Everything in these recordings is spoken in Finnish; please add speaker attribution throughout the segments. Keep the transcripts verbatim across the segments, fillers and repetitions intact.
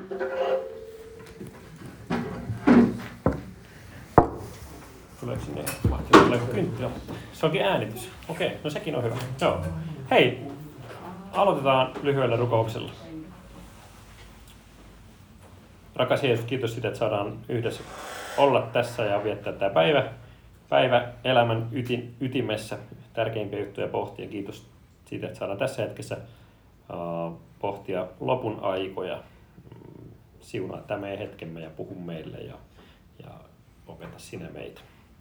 Speaker 1: Tuleeko sinne? Tuleeko kynttilä? Se onkin äänitys. Okei, no sekin on hyvä. Joo. Hei, aloitetaan lyhyellä rukouksella. Rakas Jeesus, kiitos siitä, että saadaan yhdessä olla tässä ja viettää tämä päivä, päivä elämän ytin, ytimessä. Tärkeimpiä juttuja pohtia. Kiitos siitä, että saadaan tässä hetkessä uh, pohtia lopun aikoja. Siunaa tämä meidän hetkemme ja puhu meille ja, ja opeta sinä meitä.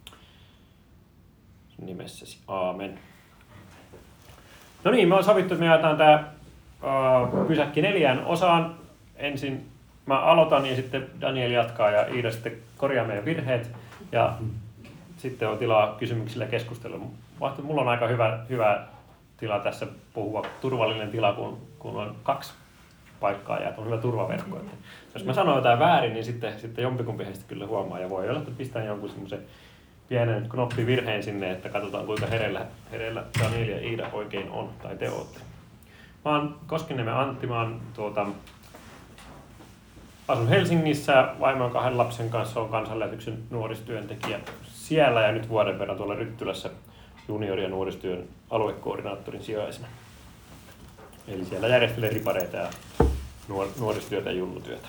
Speaker 1: Nimessäsi. Aamen. No niin, me on sovittu, että me jaetaan tämä uh, pysäkki neljään osaan. Ensin mä aloitan ja sitten Daniel jatkaa ja Iida sitten korjaa meidän virheet. Ja sitten on tilaa kysymyksille ja keskustelua. Mulla on aika hyvä, hyvä tila tässä puhua, turvallinen tila, kun, kun on kaksi paikkaa ja on hyvä turvaverkko. Että jos mä sanon jotain väärin, niin sitten, sitten jompikumpi heistä kyllä huomaa ja voi olla, että pistän jonkun semmoisen pienen knoppivirheen sinne, että katsotaan kuinka hereillä, hereillä Daniel ja Iida oikein on tai te ootte. Mä oon Koskenniemen Antti, mä oon tuota, asun Helsingissä, vaimon kahden lapsen kanssa, on Kansanlähetyksen nuoristyöntekijä siellä ja nyt vuoden verran tuolla Ryttylässä juniori- ja nuoristyön aluekoordinaattorin sijaisena. Eli siellä järjestelee ripareita ja nuor- nuoristyötä ja junnutyötä.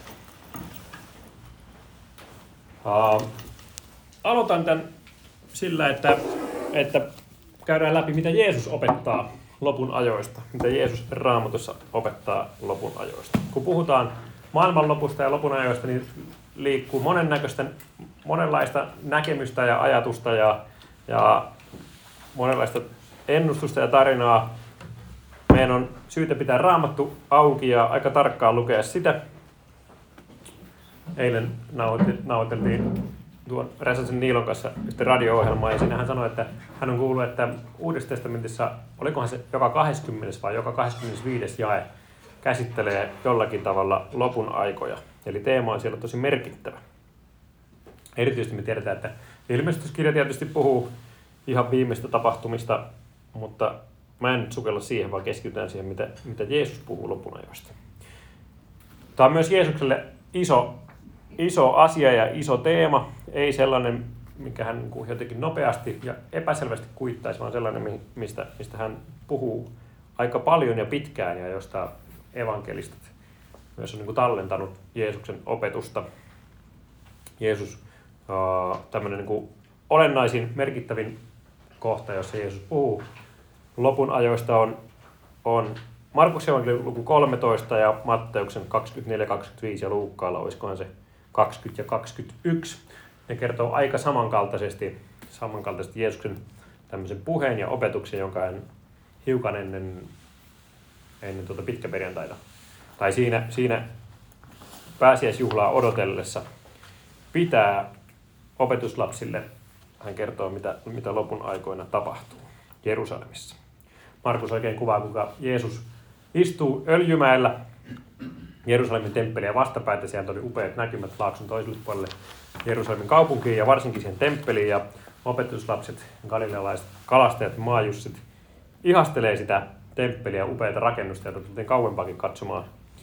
Speaker 1: Uh, aloitan tämän sillä, että, että käydään läpi, mitä Jeesus opettaa lopun ajoista. Mitä Jeesus Raamatussa opettaa lopun ajoista. Kun puhutaan maailmanlopusta ja lopun ajoista, niin liikkuu monennäköistä, monenlaista näkemystä ja ajatusta ja, ja monenlaista ennustusta ja tarinaa. Meidän on syytä pitää Raamattu auki ja aika tarkkaan lukea sitä. Eilen nauhoiteltiin tuon Räsäsen Niilon kanssa radio-ohjelmaa ja siinä hän sanoi, että hän on kuullut, että Uudessa testamentissa, olikohan se joka kaksikymmentä vai joka kaksikymmentäviisi jae, käsittelee jollakin tavalla lopun aikoja. Eli teema on siellä tosi merkittävä. Erityisesti me tiedetään, että ilmestyskirja tietysti puhuu ihan viimeistä tapahtumista, mutta mä en nyt sukella siihen, vaan keskitytään siihen, mitä, mitä Jeesus puhuu lopun ajoista. Tämä on myös Jeesukselle iso, iso asia ja iso teema, ei sellainen, mikä hän jotenkin nopeasti ja epäselvästi kuittaisi, vaan sellainen, mistä, mistä hän puhuu aika paljon ja pitkään ja josta evankelistat myös on niin kuin tallentanut Jeesuksen opetusta. Jeesus, tämmöinen niin kuin olennaisin, merkittävin kohta, jossa Jeesus puhuu lopun ajoista, on, on Markuksen evankeliumin luku kolmetoista ja Matteuksen kaksikymmentäneljä kaksikymmentäviisi ja Luukkaalla, olisikohan se kaksikymmentä ja kaksikymmentäyksi. Ne kertoo aika samankaltaisesti, samankaltaisesti Jeesuksen tämmöisen puheen ja opetuksen, jonka hän hiukan ennen, ennen tuota pitkäperjantaita. Tai siinä, siinä pääsiäisjuhlaa odotellessa pitää opetuslapsille, hän kertoo, mitä, mitä lopun aikoina tapahtuu Jerusalemissa. Markus oikein kuvaa, kuinka Jeesus istuu Öljymäellä Jerusalemin temppeliä vastapäätä. Sieltä oli upeat näkymät laakson toiselle puolelle Jerusalemin kaupunkiin ja varsinkin siihen temppeliin. Ja opetuslapset, galilealaiset kalastajat ja maajussit ihastelee sitä temppeliä, upeita rakennusta, jota tultiin kauempaakin katsomaan.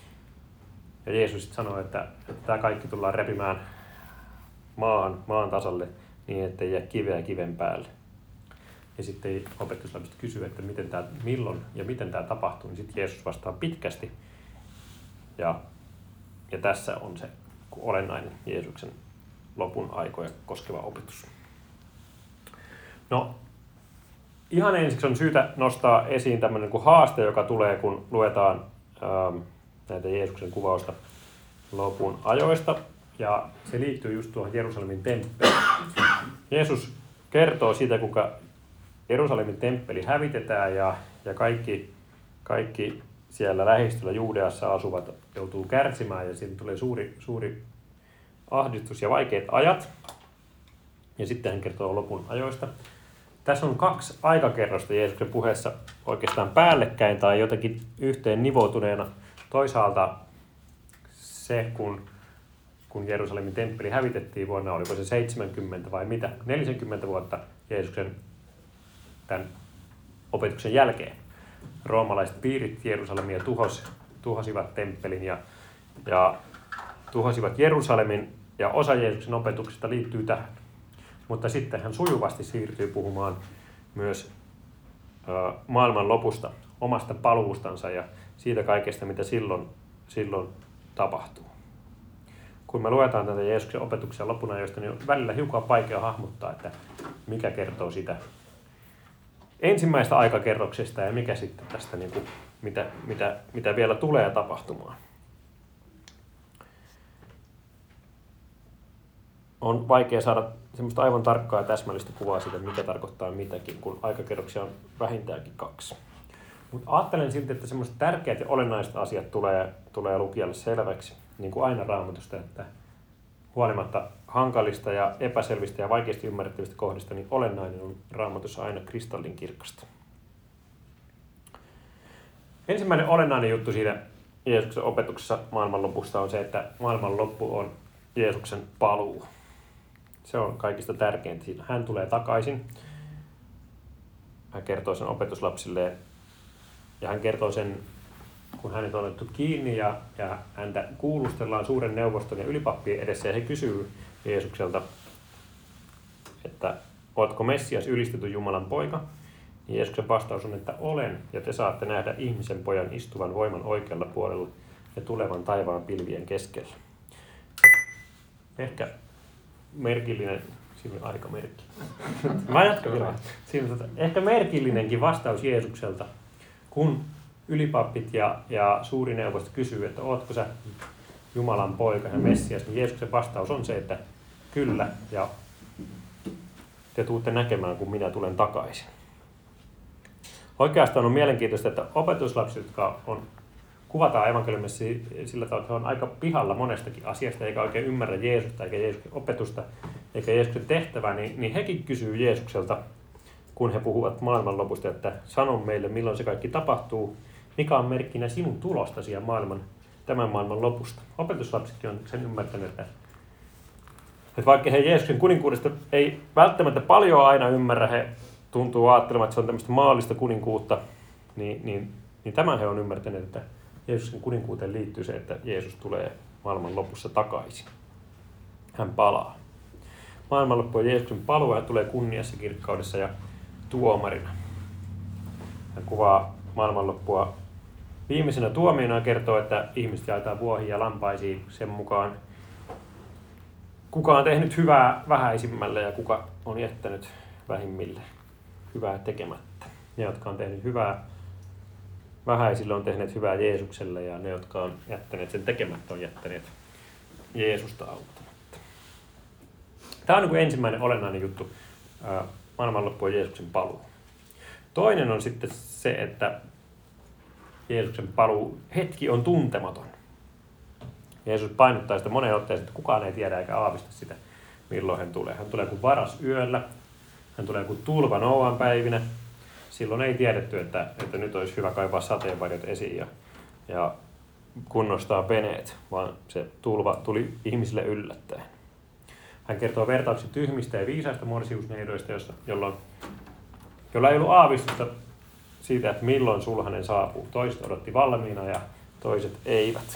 Speaker 1: Ja Jeesus sitten sanoi, että, että tämä kaikki tullaan repimään maan, maan tasalle niin, ettei jää kiveä kiven päälle. Ja sitten opetuslapset kysyy, että miten tämä, milloin ja miten tämä tapahtuu, niin sitten Jeesus vastaa pitkästi. Ja, ja tässä on se olennainen Jeesuksen lopun aikoja koskeva opetus. No, ihan ensiksi on syytä nostaa esiin tämmöinen kuin haaste, joka tulee, kun luetaan ähm, näitä Jeesuksen kuvausta lopun ajoista. Ja se liittyy just tuohon Jerusalemin temppeliin. Jeesus kertoo siitä, kuinka Jerusalemin temppeli hävitetään ja, ja kaikki, kaikki siellä lähistöllä Juudeassa asuvat joutuu kärsimään ja siitä tulee suuri, suuri ahdistus ja vaikeat ajat. Ja sitten hän kertoo lopun ajoista. Tässä on kaksi aikakerrosta Jeesuksen puheessa oikeastaan päällekkäin tai jotenkin yhteen nivoutuneena. Toisaalta se, kun, kun Jerusalemin temppeli hävitettiin vuonna, oliko se seitsemänkymmentä vai mitä, neljäkymmentä vuotta Jeesuksen tämän opetuksen jälkeen. Roomalaiset piirit Jerusalemia tuhos, tuhosivat temppelin ja, ja tuhosivat Jerusalemin ja osa Jeesuksen opetuksesta liittyy tähän. Mutta sitten hän sujuvasti siirtyy puhumaan myös ö, maailman lopusta, omasta paluustansa ja siitä kaikesta, mitä silloin, silloin tapahtuu. Kun me luetaan tätä Jeesuksen opetuksia lopunajoista, niin on välillä hiukan vaikea hahmottaa, että mikä kertoo sitä ensimmäistä aikakerroksesta ja mikä sitten tästä, niin kuin, mitä, mitä, mitä vielä tulee tapahtumaan. On vaikea saada semmoista aivan tarkkaa ja täsmällistä kuvaa siitä, mikä tarkoittaa mitäkin, kun aikakerroksia on vähintäänkin kaksi. Mutta ajattelen silti, että semmoiset tärkeät ja olennaiset asiat tulee, tulee lukijalle selväksi, niin kuin aina Raamatusta, että huolimatta hankalista ja epäselvistä ja vaikeasti ymmärrettävistä kohdista, niin olennainen on Raamatussa aina kristallinkirkasta. Ensimmäinen olennainen juttu siinä Jeesuksen opetuksessa maailmanlopusta on se, että maailmanloppu on Jeesuksen paluu. Se on kaikista tärkeintä siinä. Hän tulee takaisin. Hän kertoo sen opetuslapsilleen. Ja hän kertoo sen, kun hänet on otettu kiinni ja, ja häntä kuulustellaan suuren neuvoston ja ylipappien edessä. Ja he kysyy Jeesukselta, että oletko Messias, ylistetty Jumalan poika? Niin Jeesuksen vastaus on, että olen. Ja te saatte nähdä ihmisen pojan istuvan voiman oikealla puolella ja tulevan taivaan pilvien keskellä. Ehkä merkillinen, siinä on aikamerkki. Mä jatkan vielä. Siinä, tota, ehkä merkillinenkin vastaus Jeesukselta, kun ylipappit ja, ja suuri neuvosto kysyy, että ootko sä Jumalan poika ja Messias, niin Jeesuksen vastaus on se, että kyllä, ja te tuutte näkemään, kun minä tulen takaisin. Oikeastaan on mielenkiintoista, että opetuslapset, jotka on, kuvataan evankeliumissa sillä tavalla, että he on aika pihalla monestakin asiasta, eikä oikein ymmärrä Jeesusta, eikä Jeesuksen opetusta, eikä Jeesuksen tehtävää, niin, niin hekin kysyy Jeesukselta, kun he puhuvat maailmanlopusta, että sano meille, milloin se kaikki tapahtuu, mikä on merkkinä sinun tulostasi ja maailman, tämän maailman lopusta. Opetuslapsetkin on sen ymmärtänyt, että, että vaikka he Jeesuksen kuninkuudesta ei välttämättä paljon aina ymmärrä, he tuntuu ajattelemaan, että se on tämmöistä maallista kuninkuutta, niin, niin, niin tämän he on ymmärtäneet, että Jeesuksen kuninkuuteen liittyy se, että Jeesus tulee maailman lopussa takaisin. Hän palaa. Maailmanloppu on Jeesuksen paluu ja hän tulee kunniassa, kirkkaudessa ja tuomarina. Hän kuvaa maailmanloppua viimeisenä tuomiona ja kertoo, että ihmiset jaetaan vuohiin ja lampaisiin sen mukaan, kuka on tehnyt hyvää vähäisimmälle ja kuka on jättänyt vähimmille hyvää tekemättä. Ne, jotka on tehnyt hyvää vähäisille, on tehneet hyvää Jeesukselle ja ne, jotka on jättäneet sen tekemättä, on jättäneet Jeesusta auttamatta. Tämä on niin kuin ensimmäinen olennainen juttu. Maailmanloppu on Jeesuksen paluu. Toinen on sitten se, että Jeesuksen paluu hetki on tuntematon. Jeesus painottaa sitä moneen otteeseen, että kukaan ei tiedä eikä aavista sitä, milloin hän tulee. Hän tulee kuin varas yöllä, hän tulee kuin tulva Nooan päivinä. Silloin ei tiedetty, että, että nyt olisi hyvä kaivaa sateenvarjot esiin ja, ja kunnostaa veneet, vaan se tulva tuli ihmisille yllättäen. Hän kertoo vertauksia tyhmistä ja viisaista morsiusneidoista, jolloin, jolla ei ollut aavistusta siitä, että milloin sulhanen saapuu. Toiset odotti valmiina ja toiset eivät.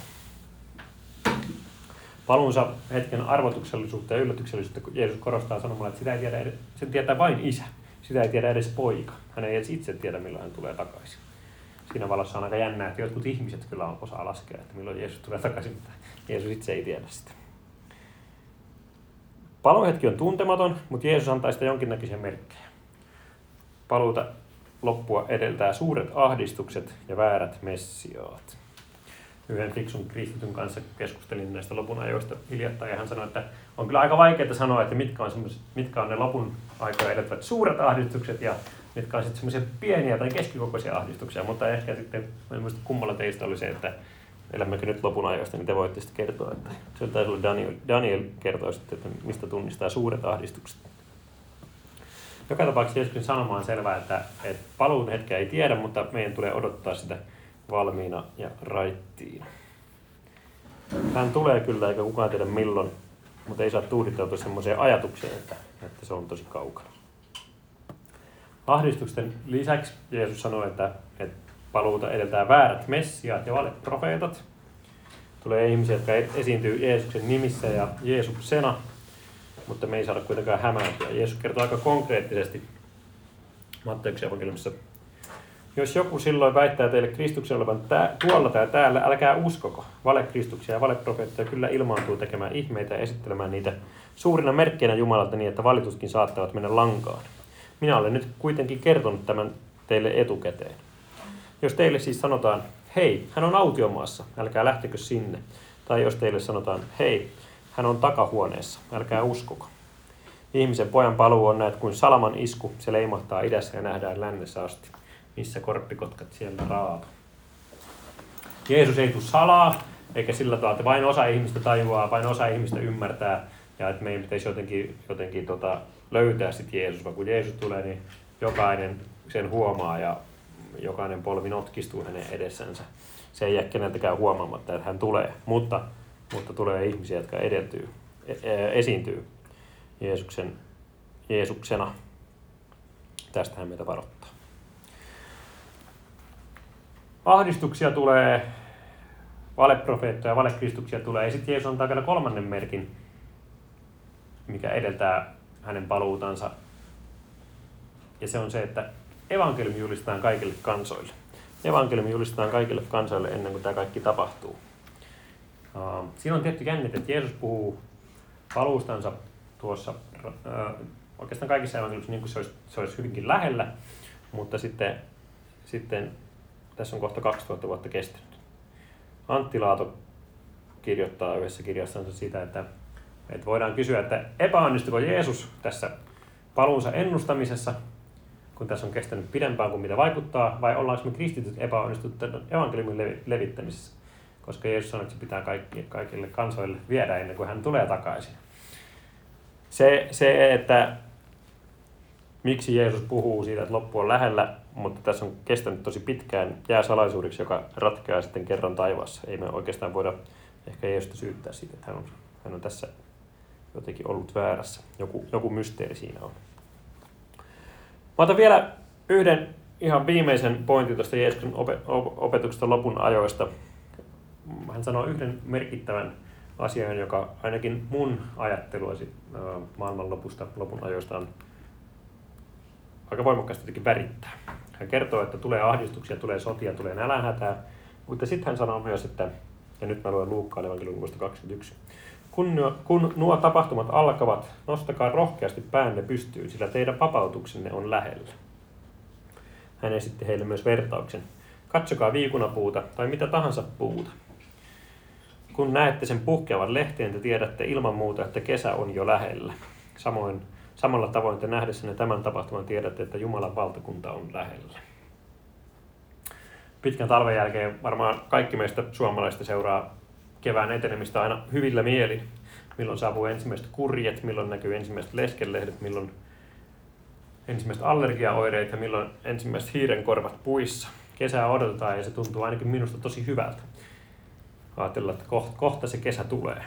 Speaker 1: Paluunsa hetken arvotuksellisuutta ja yllätyksellisyyttä, kun Jeesus korostaa sanomalla, että sitä ei tiedä, sen tietää vain isä. Sitä ei tiedä edes poika. Hän ei edes itse tiedä, milloin hän tulee takaisin. Siinä valossa on aika jännää, että jotkut ihmiset kyllä osaa laskea, että milloin Jeesus tulee takaisin, mutta Jeesus itse ei tiedä sitä. Paluuhetki on tuntematon, mutta Jeesus antaa sitä jonkinnäköisiä merkkejä. Paluuta loppua edeltää suuret ahdistukset ja väärät messiaat. Yhden fiksun kristityn kanssa keskustelin näistä lopun ajoista hiljattain, ja hän sanoi, että on kyllä aika vaikeaa sanoa, että mitkä on, mitkä on ne lopun aikoja edeltävät suuret ahdistukset ja mitkä on sitten semmoisia pieniä tai keskikokoisia ahdistuksia, mutta ehkä sitten, en muista kummalla teistä oli se, että elämmekö nyt lopun ajoista, niin te voitte sitten kertoa, että se taisi olla Daniel, Daniel kertoi sitten, että mistä tunnistaa suuret ahdistukset. Joka tapauksessa Jeesuksen sanoma on selvää, että, että paluun hetkeä ei tiedä, mutta meidän tulee odottaa sitä valmiina ja raittiin. Hän tulee kyllä, eikä kukaan tiedä milloin, mutta ei saa tuudittautua semmoiseen ajatukseen, että, että se on tosi kaukana. Ahdistusten lisäksi Jeesus sanoi, että, että paluuta edeltää väärät messiaat ja valeprofeetat. Tulee ihmisiä, jotka esiintyy Jeesuksen nimissä ja Jeesuksena, mutta me ei saada kuitenkaan hämääntyä. Jeesus kertoo aika konkreettisesti Matteuksen evankeliumissa: jos joku silloin väittää teille Kristuksen olevan tää, tuolla tai täällä, älkää uskoko. Valekristuksia ja valeprofeettoja kyllä ilmaantuu tekemään ihmeitä ja esittelemään niitä suurina merkkeinä Jumalalta niin, että valitutkin saattavat mennä lankaan. Minä olen nyt kuitenkin kertonut tämän teille etukäteen. Jos teille siis sanotaan, hei, hän on autiomaassa, älkää lähtekö sinne. Tai jos teille sanotaan, hei, hän on takahuoneessa, älkää uskoko. Ihmisen pojan paluu on näet kuin salaman isku, se leimahtaa idässä ja nähdään lännessä asti. Missä korppikotkat siellä raata. Jeesus ei tule salaa, eikä sillä tavalla, että vain osa ihmistä tajuaa, vain osa ihmistä ymmärtää, ja että meidän pitäisi jotenkin, jotenkin tota, löytää sitten Jeesus, vaan kun Jeesus tulee, niin jokainen sen huomaa ja jokainen polvi notkistuu hänen edessänsä. Se ei jää keneltäkään huomaamatta, että hän tulee, mutta, mutta tulee ihmisiä, jotka edeltyy, esiintyy Jeesuksen, Jeesuksena. Tästä hän meitä varoittaa. Ahdistuksia tulee, valeprofeettoja ja valekristuksia tulee, ja sitten Jeesus antaa vielä kolmannen merkin, mikä edeltää hänen paluutansa. Ja se on se, että evankeliumi julistetaan kaikille kansoille. Evankeliumi julistetaan kaikille kansoille ennen kuin tämä kaikki tapahtuu. Uh, siinä on tietty jännite, että Jeesus puhuu paluustansa tuossa uh, oikeastaan kaikissa evankeliumissa niin kuin se olisi, se olisi hyvinkin lähellä, mutta sitten, sitten tässä on kohta kaksituhatta vuotta kestänyt. Antti Laato kirjoittaa yhdessä kirjassansa siitä, että, että voidaan kysyä, että epäonnistuiko Jeesus tässä paluunsa ennustamisessa, kun tässä on kestänyt pidempään kuin mitä vaikuttaa, vai ollaanko me kristityt epäonnistuneet evankeliumin levittämisessä? Koska Jeesus sanoi, että se pitää kaikki, kaikille kansoille viedä ennen kuin hän tulee takaisin. Se, se, että miksi Jeesus puhuu siitä, että loppu on lähellä, mutta tässä on kestänyt tosi pitkään, jää salaisuudeksi, joka ratkeaa sitten kerran taivaassa. Ei me oikeastaan voida ehkä Jeesusta syyttää siitä, että hän on, hän on tässä jotenkin ollut väärässä. Joku, joku mysteeri siinä on. Mä otan vielä yhden ihan viimeisen pointin tuosta Jeesuksen opetuksesta lopun ajoista. Hän sanoo yhden merkittävän asian, joka ainakin mun ajatteluasi maailmanlopusta, lopun ajoista on aika voimakkaasti jotenkin värittää. Hän kertoo, että tulee ahdistuksia, tulee sotia, tulee nälänhätää, mutta sitten hän sanoo myös, että, ja nyt mä luen Luukkaan evankeliumin kaksikymmentäyksi, kun nuo, kun nuo tapahtumat alkavat, nostakaa rohkeasti päänne pystyyn, sillä teidän vapautuksenne on lähellä. Hän esitti heille myös vertauksen. Katsokaa viikunapuuta tai mitä tahansa puuta. Kun näette sen puhkeavan lehteen, te tiedätte ilman muuta, että kesä on jo lähellä. Samoin, samalla tavoin te nähdessänne tämän tapahtuman tiedätte, että Jumalan valtakunta on lähellä. Pitkän talven jälkeen varmaan kaikki meistä suomalaisista seuraa kevään etenemistä aina hyvillä mielin. Milloin saapuu ensimmäiset kurjet, milloin näkyy ensimmäiset leskelehdet, milloin ensimmäiset allergiaoireet ja milloin ensimmäiset hiirenkorvat puissa. Kesää odotetaan ja se tuntuu ainakin minusta tosi hyvältä. Ajatellaan, että kohta se kesä tulee.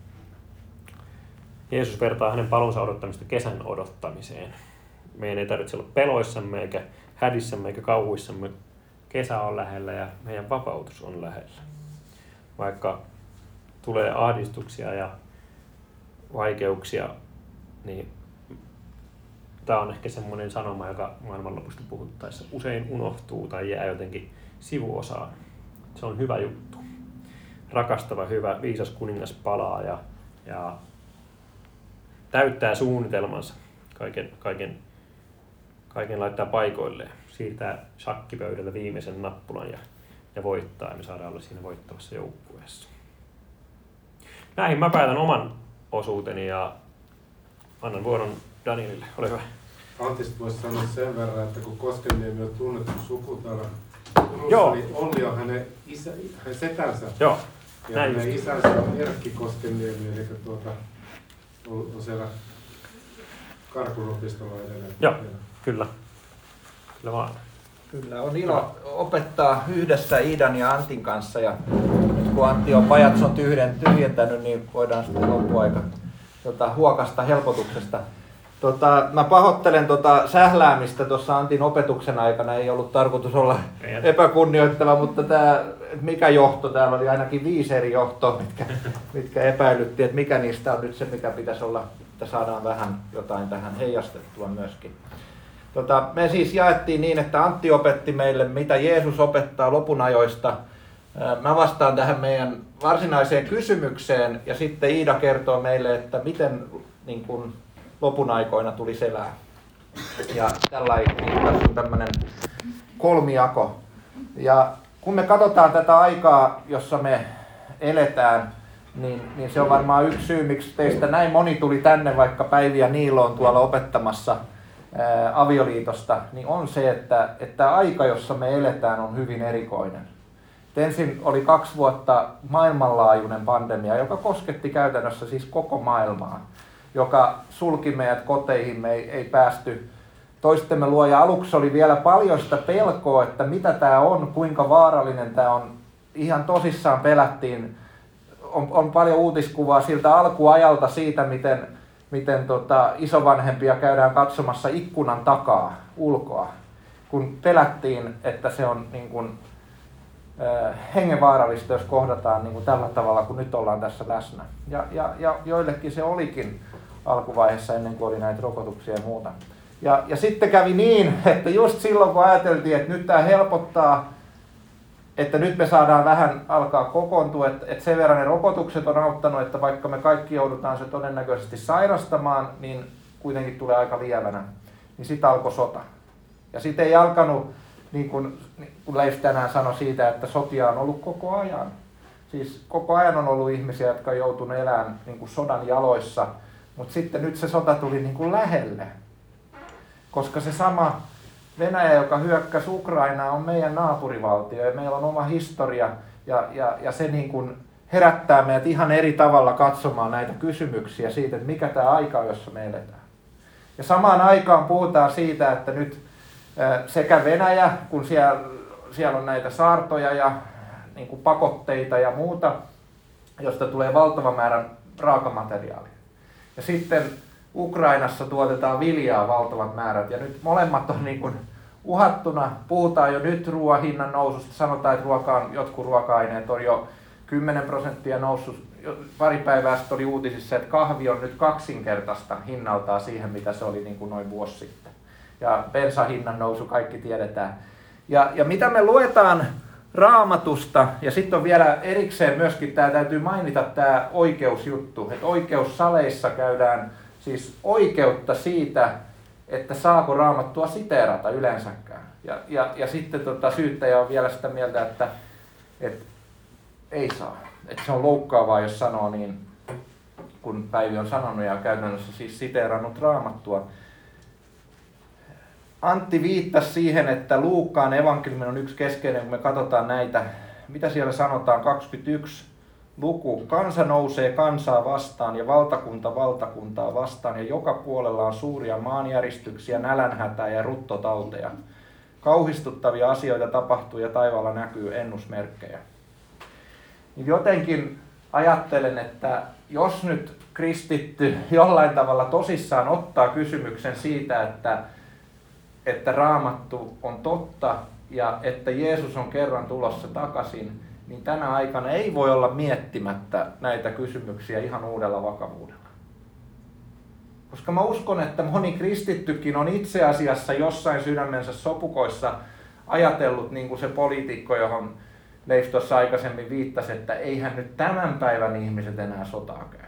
Speaker 1: Jeesus vertaa hänen paluunsa odottamista kesän odottamiseen. Meidän ei tarvitse olla peloissamme eikä hädissämme eikä kauhuissamme. Kesä on lähellä ja meidän vapautus on lähellä. Vaikka tulee ahdistuksia ja vaikeuksia, niin tämä on ehkä semmoinen sanoma, joka maailmanlopusta puhuttaessa usein unohtuu tai jää jotenkin sivuosaan. Se on hyvä juttu. Rakastava, hyvä, viisas kuningas palaa ja, ja täyttää suunnitelmansa. Kaiken, kaiken, kaiken laittaa paikoilleen. Siirtää shakkipöydällä viimeisen nappulan ja, ja voittaa. Ja me saadaan olla siinä voittavassa joukkueessa. Näihin mä päätän oman osuuteni ja annan vuoron Danielille. Ole hyvä.
Speaker 2: Antista voisi sanoa sen verran, että kun Koskenniemi on tunnettu sukutara, niin Olli on hänen, isä, hänen setänsä.
Speaker 1: Joo.
Speaker 2: Ja näin hänen just. Isänsä on Erkki Koskenniemi, eli tuota, on siellä Karkunopistolla edelleen.
Speaker 1: Joo, kyllä. Kyllä vaan.
Speaker 3: Kyllä, on ilo opettaa yhdessä Iidan ja Antin kanssa. Ja nyt kun Antti on pajatson tyhjentänyt, niin voidaan sitten loppuaika tota, huokasta helpotuksesta. Tota, mä pahoittelen tota sähläämistä tuossa Antin opetuksen aikana, ei ollut tarkoitus olla epäkunnioittava, mutta tää, mikä johto, täällä oli ainakin viisi eri johtoa, mitkä, mitkä epäilyttiin, että mikä niistä on nyt se, mikä pitäisi olla, että saadaan vähän jotain tähän heijastettua myöskin. Tota, me siis jaettiin niin, että Antti opetti meille, mitä Jeesus opettaa lopun ajoista. Mä vastaan tähän meidän varsinaiseen kysymykseen ja sitten Iida kertoo meille, että miten niin kun, lopun aikoina tulisi elää. Ja tällainen, niin tässä on tämmöinen kolmijako. Ja kun me katsotaan tätä aikaa, jossa me eletään, niin, niin se on varmaan yksi syy, miksi teistä näin moni tuli tänne, vaikka Päivi ja Niilo on tuolla opettamassa ää, avioliitosta, niin on se, että, että aika, jossa me eletään, on hyvin erikoinen. Ensin oli kaksi vuotta maailmanlaajuinen pandemia, joka kosketti käytännössä siis koko maailmaa, joka sulki meidät koteihin, me ei, ei päästy toistemme luo. Ja aluksi oli vielä paljon sitä pelkoa, että mitä tämä on, kuinka vaarallinen tämä on. Ihan tosissaan pelättiin. On, on paljon uutiskuvaa siltä alkuajalta siitä, miten, miten tota, isovanhempia käydään katsomassa ikkunan takaa ulkoa, kun pelättiin, että se on niin kuin, äh, hengenvaarallista, jos kohdataan niin kuin tällä tavalla, kun nyt ollaan tässä läsnä. Ja, ja, ja joillekin se olikin alkuvaiheessa ennen kuin oli näitä rokotuksia ja muuta. Ja, ja sitten kävi niin, että just silloin kun ajateltiin, että nyt tämä helpottaa, että nyt me saadaan vähän alkaa kokoontua, että, että sen verran ne rokotukset on auttanut, että vaikka me kaikki joudutaan se todennäköisesti sairastamaan, niin kuitenkin tulee aika lievänä. Niin sitten alkoi sota. Ja sitten ei alkanut, niin kuin, kun Leif tänään sanoi siitä, että sotia on ollut koko ajan. Siis koko ajan on ollut ihmisiä, jotka on joutunut elämään niin kuin sodan jaloissa, mutta sitten nyt se sota tuli niin kuin lähelle. Koska se sama Venäjä, joka hyökkäsi Ukrainaa, on meidän naapurivaltio ja meillä on oma historia ja, ja, ja se niin kuin herättää meidät ihan eri tavalla katsomaan näitä kysymyksiä siitä, että mikä tämä aika on, jossa me eletään. Ja samaan aikaan puhutaan siitä, että nyt sekä Venäjä, kun siellä, siellä on näitä saartoja ja niin kuin pakotteita ja muuta, josta tulee valtava määrä raakamateriaalia. Ja sitten Ukrainassa tuotetaan viljaa valtavat määrät ja nyt molemmat on niin kuin uhattuna. Puhutaan jo nyt ruoan hinnan noususta. Sanotaan, että ruoka on, jotkut ruoka-aineet on jo kymmenen prosenttia noussut. Pari päivää sitten oli uutisissa, että kahvi on nyt kaksinkertaista hinnaltaan siihen, mitä se oli niin kuin noin vuosi sitten. Ja bensahinnan nousu kaikki tiedetään. Ja, ja mitä me luetaan Raamatusta, ja sitten on vielä erikseen myöskin, tämä täytyy mainita tämä oikeusjuttu, että oikeussaleissa käydään siis oikeutta siitä, että saako Raamattua siteerata yleensäkään. Ja, ja, ja sitten tota, syyttäjä on vielä sitä mieltä, että et, ei saa. Että se on loukkaavaa, jos sanoo niin, kun Päivi on sanonut ja käytännössä siis siteerannut Raamattua. Antti viittasi siihen, että Luukkaan evankeliumi on yksi keskeinen, kun me katsotaan näitä, mitä siellä sanotaan, kaksikymmentäyksi luku. Kansa nousee kansaa vastaan ja valtakunta valtakuntaa vastaan ja joka puolella on suuria maanjäristyksiä, nälänhätää ja ruttotauteja. Kauhistuttavia asioita tapahtuu ja taivaalla näkyy ennusmerkkejä. Jotenkin ajattelen, että jos nyt kristitty jollain tavalla tosissaan ottaa kysymyksen siitä, että että Raamattu on totta ja että Jeesus on kerran tulossa takaisin, niin tänä aikana ei voi olla miettimättä näitä kysymyksiä ihan uudella vakavuudella. Koska mä uskon, että moni kristittykin on itse asiassa jossain sydämensä sopukoissa ajatellut, niin kuin se poliitikko, johon Leif tuossa aikaisemmin viittasi, että eihän nyt tämän päivän ihmiset enää sotaa käy.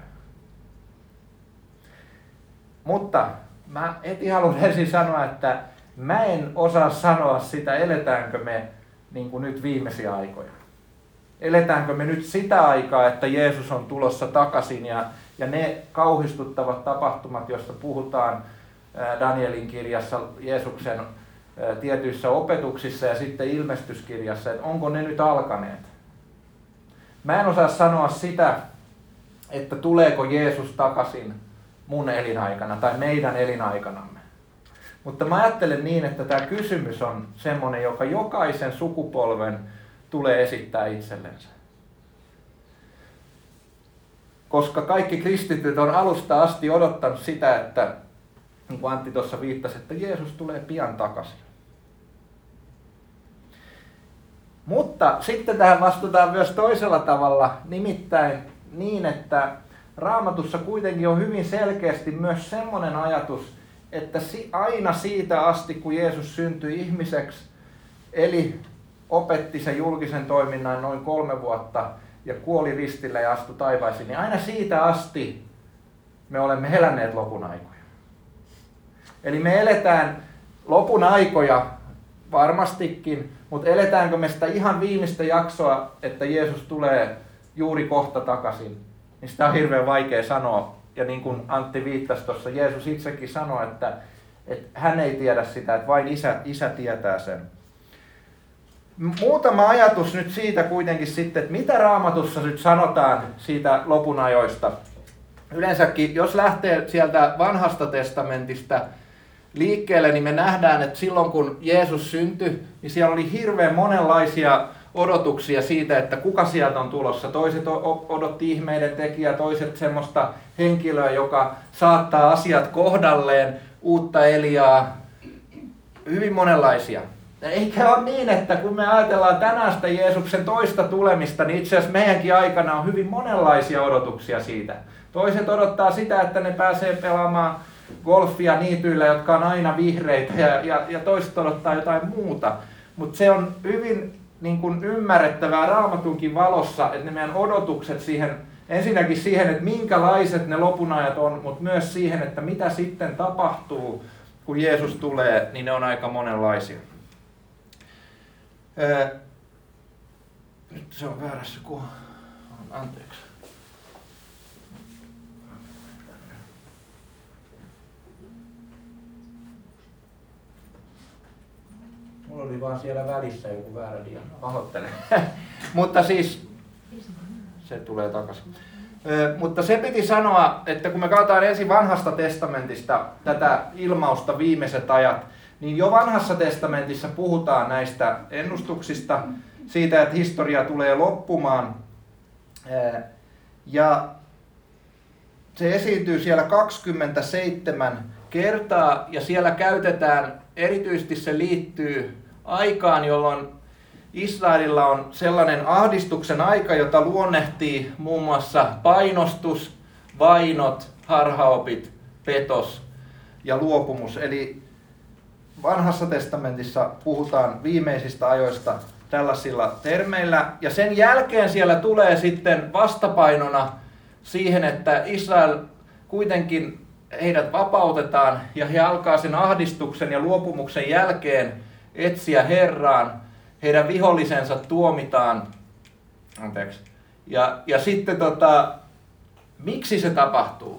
Speaker 3: Mutta mä heti haluan ensin sanoa, että mä en osaa sanoa sitä, eletäänkö me niin kuin nyt viimeisiä aikoja. Eletäänkö me nyt sitä aikaa, että Jeesus on tulossa takaisin ja, ja ne kauhistuttavat tapahtumat, joista puhutaan Danielin kirjassa, Jeesuksen tietyissä opetuksissa ja sitten ilmestyskirjassa, että onko ne nyt alkaneet. Mä en osaa sanoa sitä, että tuleeko Jeesus takaisin mun elinaikana tai meidän elinaikanamme. Mutta mä ajattelen niin, että tämä kysymys on semmoinen, joka jokaisen sukupolven tulee esittää itsellensä. Koska kaikki kristityt on alusta asti odottanut sitä, että niin kuin Antti tuossa viittasi, että Jeesus tulee pian takaisin. Mutta sitten tähän vastataan myös toisella tavalla, nimittäin niin, että Raamatussa kuitenkin on hyvin selkeästi myös semmoinen ajatus, että aina siitä asti, kun Jeesus syntyi ihmiseksi, eli opetti sen julkisen toiminnan noin kolme vuotta ja kuoli ristillä ja astui taivaisiin, niin aina siitä asti me olemme eläneet lopun aikoja. Eli me eletään lopun aikoja varmastikin, mutta eletäänkö me sitä ihan viimeistä jaksoa, että Jeesus tulee juuri kohta takaisin, niin sitä on hirveän vaikea sanoa. Ja niin kuin Antti viittasi tuossa, Jeesus itsekin sanoi, että, että hän ei tiedä sitä, että vain isä, isä tietää sen. Muutama ajatus nyt siitä kuitenkin sitten, että mitä Raamatussa nyt sanotaan siitä lopun ajoista. Yleensäkin, jos lähtee sieltä vanhasta testamentista liikkeelle, niin me nähdään, että silloin kun Jeesus syntyi, niin siellä oli hirveän monenlaisia odotuksia siitä, että kuka sieltä on tulossa. Toiset odotti ihmeiden tekijää, toiset semmoista henkilöä, joka saattaa asiat kohdalleen, uutta Eliaa, hyvin monenlaisia. Eikä ole niin, että kun me ajatellaan tänään sitä Jeesuksen toista tulemista, niin itse asiassa meidänkin aikana on hyvin monenlaisia odotuksia siitä. Toiset odottaa sitä, että ne pääsee pelaamaan golfia niityillä, jotka on aina vihreitä, ja, ja, ja toiset odottaa jotain muuta. Mutta se on hyvin niin kuin ymmärrettävää Raamatunkin valossa, että ne meidän odotukset siihen, ensinnäkin siihen, että minkälaiset ne lopunajat on, mutta myös siihen, että mitä sitten tapahtuu, kun Jeesus tulee, niin ne on aika monenlaisia. Öö, nyt se on väärässä kuva. Anteeksi. Mulla oli vaan siellä välissä joku väärä dia. Pahoittelen. Mutta siis, se tulee takaisin. Ö, mutta se piti sanoa, että kun me katsotaan ensin vanhasta testamentista tätä ilmausta viimeiset ajat, niin jo vanhassa testamentissa puhutaan näistä ennustuksista, siitä, että historia tulee loppumaan. Ö, ja se esiintyy siellä kaksikymmentäseitsemän kertaa ja siellä käytetään, erityisesti se liittyy aikaan, jolloin Israelilla on sellainen ahdistuksen aika, jota luonnehtii muun muassa painostus, vainot, harhaopit, petos ja luopumus. Eli vanhassa testamentissa puhutaan viimeisistä ajoista tällaisilla termeillä. Ja sen jälkeen siellä tulee sitten vastapainona siihen, että Israel kuitenkin heidät vapautetaan ja he alkaa sen ahdistuksen ja luopumuksen jälkeen etsiä Herraan. Heidän vihollisensa tuomitaan. Anteeksi. Ja, ja sitten tota, miksi se tapahtuu?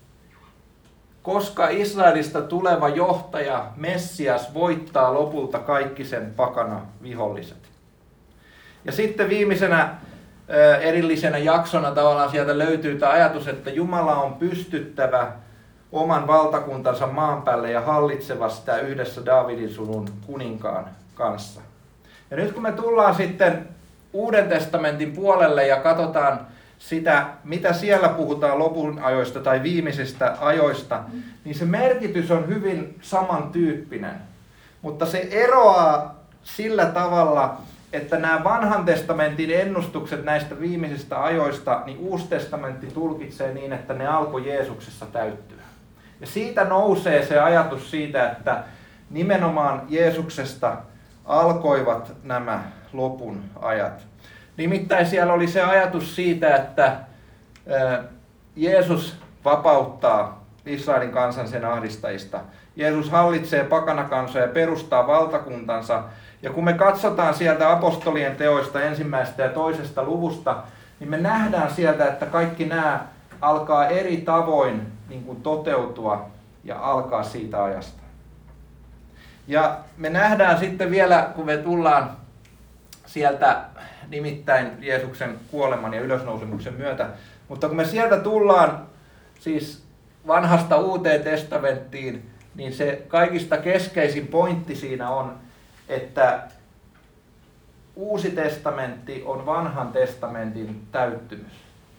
Speaker 3: Koska Israelista tuleva johtaja, Messias, voittaa lopulta kaikki sen pakana viholliset. Ja sitten viimeisenä erillisenä jaksona tavallaan sieltä löytyy tämä ajatus, että Jumala on pystyttävä oman valtakuntansa maan päälle ja hallitseva sitä yhdessä Daavidin suvun kuninkaan kanssa. Ja nyt kun me tullaan sitten Uuden testamentin puolelle ja katsotaan sitä, mitä siellä puhutaan lopun ajoista tai viimeisistä ajoista, niin se merkitys on hyvin samantyyppinen. Mutta se eroaa sillä tavalla, että nämä vanhan testamentin ennustukset näistä viimeisistä ajoista, niin Uusi testamentti tulkitsee niin, että ne alkoi Jeesuksessa täyttyä. Ja siitä nousee se ajatus siitä, että nimenomaan Jeesuksesta alkoivat nämä lopun ajat. Nimittäin siellä oli se ajatus siitä, että Jeesus vapauttaa Israelin kansan sen ahdistajista. Jeesus hallitsee pakanakansoja ja perustaa valtakuntansa. Ja kun me katsotaan sieltä apostolien teoista ensimmäisestä ja toisesta luvusta, niin me nähdään sieltä, että kaikki nämä alkaa eri tavoin niin kuin toteutua ja alkaa siitä ajasta. Ja me nähdään sitten vielä, kun me tullaan sieltä nimittäin Jeesuksen kuoleman ja ylösnousemuksen myötä, mutta kun me sieltä tullaan siis vanhasta Uuteen testamenttiin, niin se kaikista keskeisin pointti siinä on, että Uusi testamentti on vanhan testamentin täyttymys.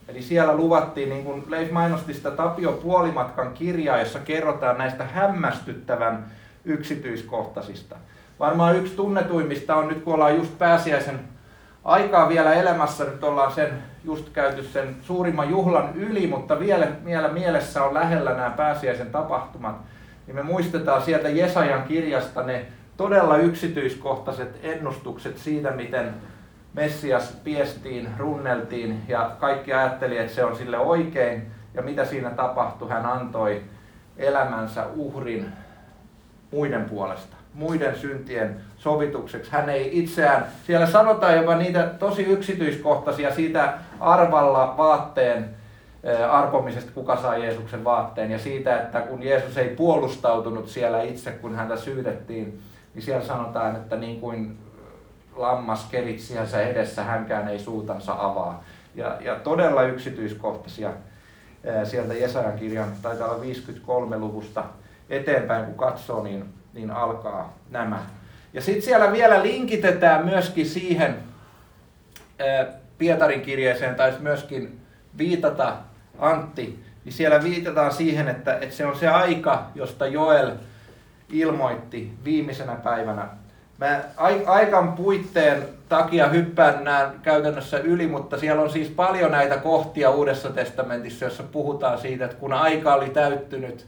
Speaker 3: Eli siellä luvattiin, niin kuin Leif mainosti sitä Tapio Puolimatkan kirjaa, jossa kerrotaan näistä hämmästyttävän yksityiskohtaisista. Varmaan yksi tunnetuimmista on nyt, kun ollaan just pääsiäisen aikaa vielä elämässä, nyt ollaan sen just käyty sen suurimman juhlan yli, mutta vielä, vielä mielessä on lähellä nämä pääsiäisen tapahtumat, niin me muistetaan sieltä Jesajan kirjasta ne todella yksityiskohtaiset ennustukset siitä, miten Messias piestiin, runneltiin ja kaikki ajatteli, että se on sille oikein. Ja mitä siinä tapahtui? Hän antoi elämänsä uhrin muiden puolesta, muiden syntien sovitukseksi. Hän ei itseään, siellä sanotaan jopa niitä tosi yksityiskohtaisia siitä arvalla vaatteen arpomisesta, kuka saa Jeesuksen vaatteen, ja siitä, että kun Jeesus ei puolustautunut siellä itse, kun häntä syytettiin, niin siellä sanotaan, että niin kuin lammas keritsiänsä edessä, hänkään ei suutansa avaa. Ja, ja todella yksityiskohtaisia ää, sieltä Jesajan kirjan, taitaa olla viisikymmentäkolme luvusta eteenpäin, kun katsoo, niin, niin alkaa nämä. Ja sitten siellä vielä linkitetään myöskin siihen ää, Pietarin kirjeeseen, taisi myöskin viitata Antti, niin siellä viitataan siihen, että, että se on se aika, josta Joel ilmoitti viimeisenä päivänä. Mä aikan puitteen takia hyppään nämä käytännössä yli, mutta siellä on siis paljon näitä kohtia Uudessa testamentissa, jossa puhutaan siitä, että kun aika oli täyttynyt,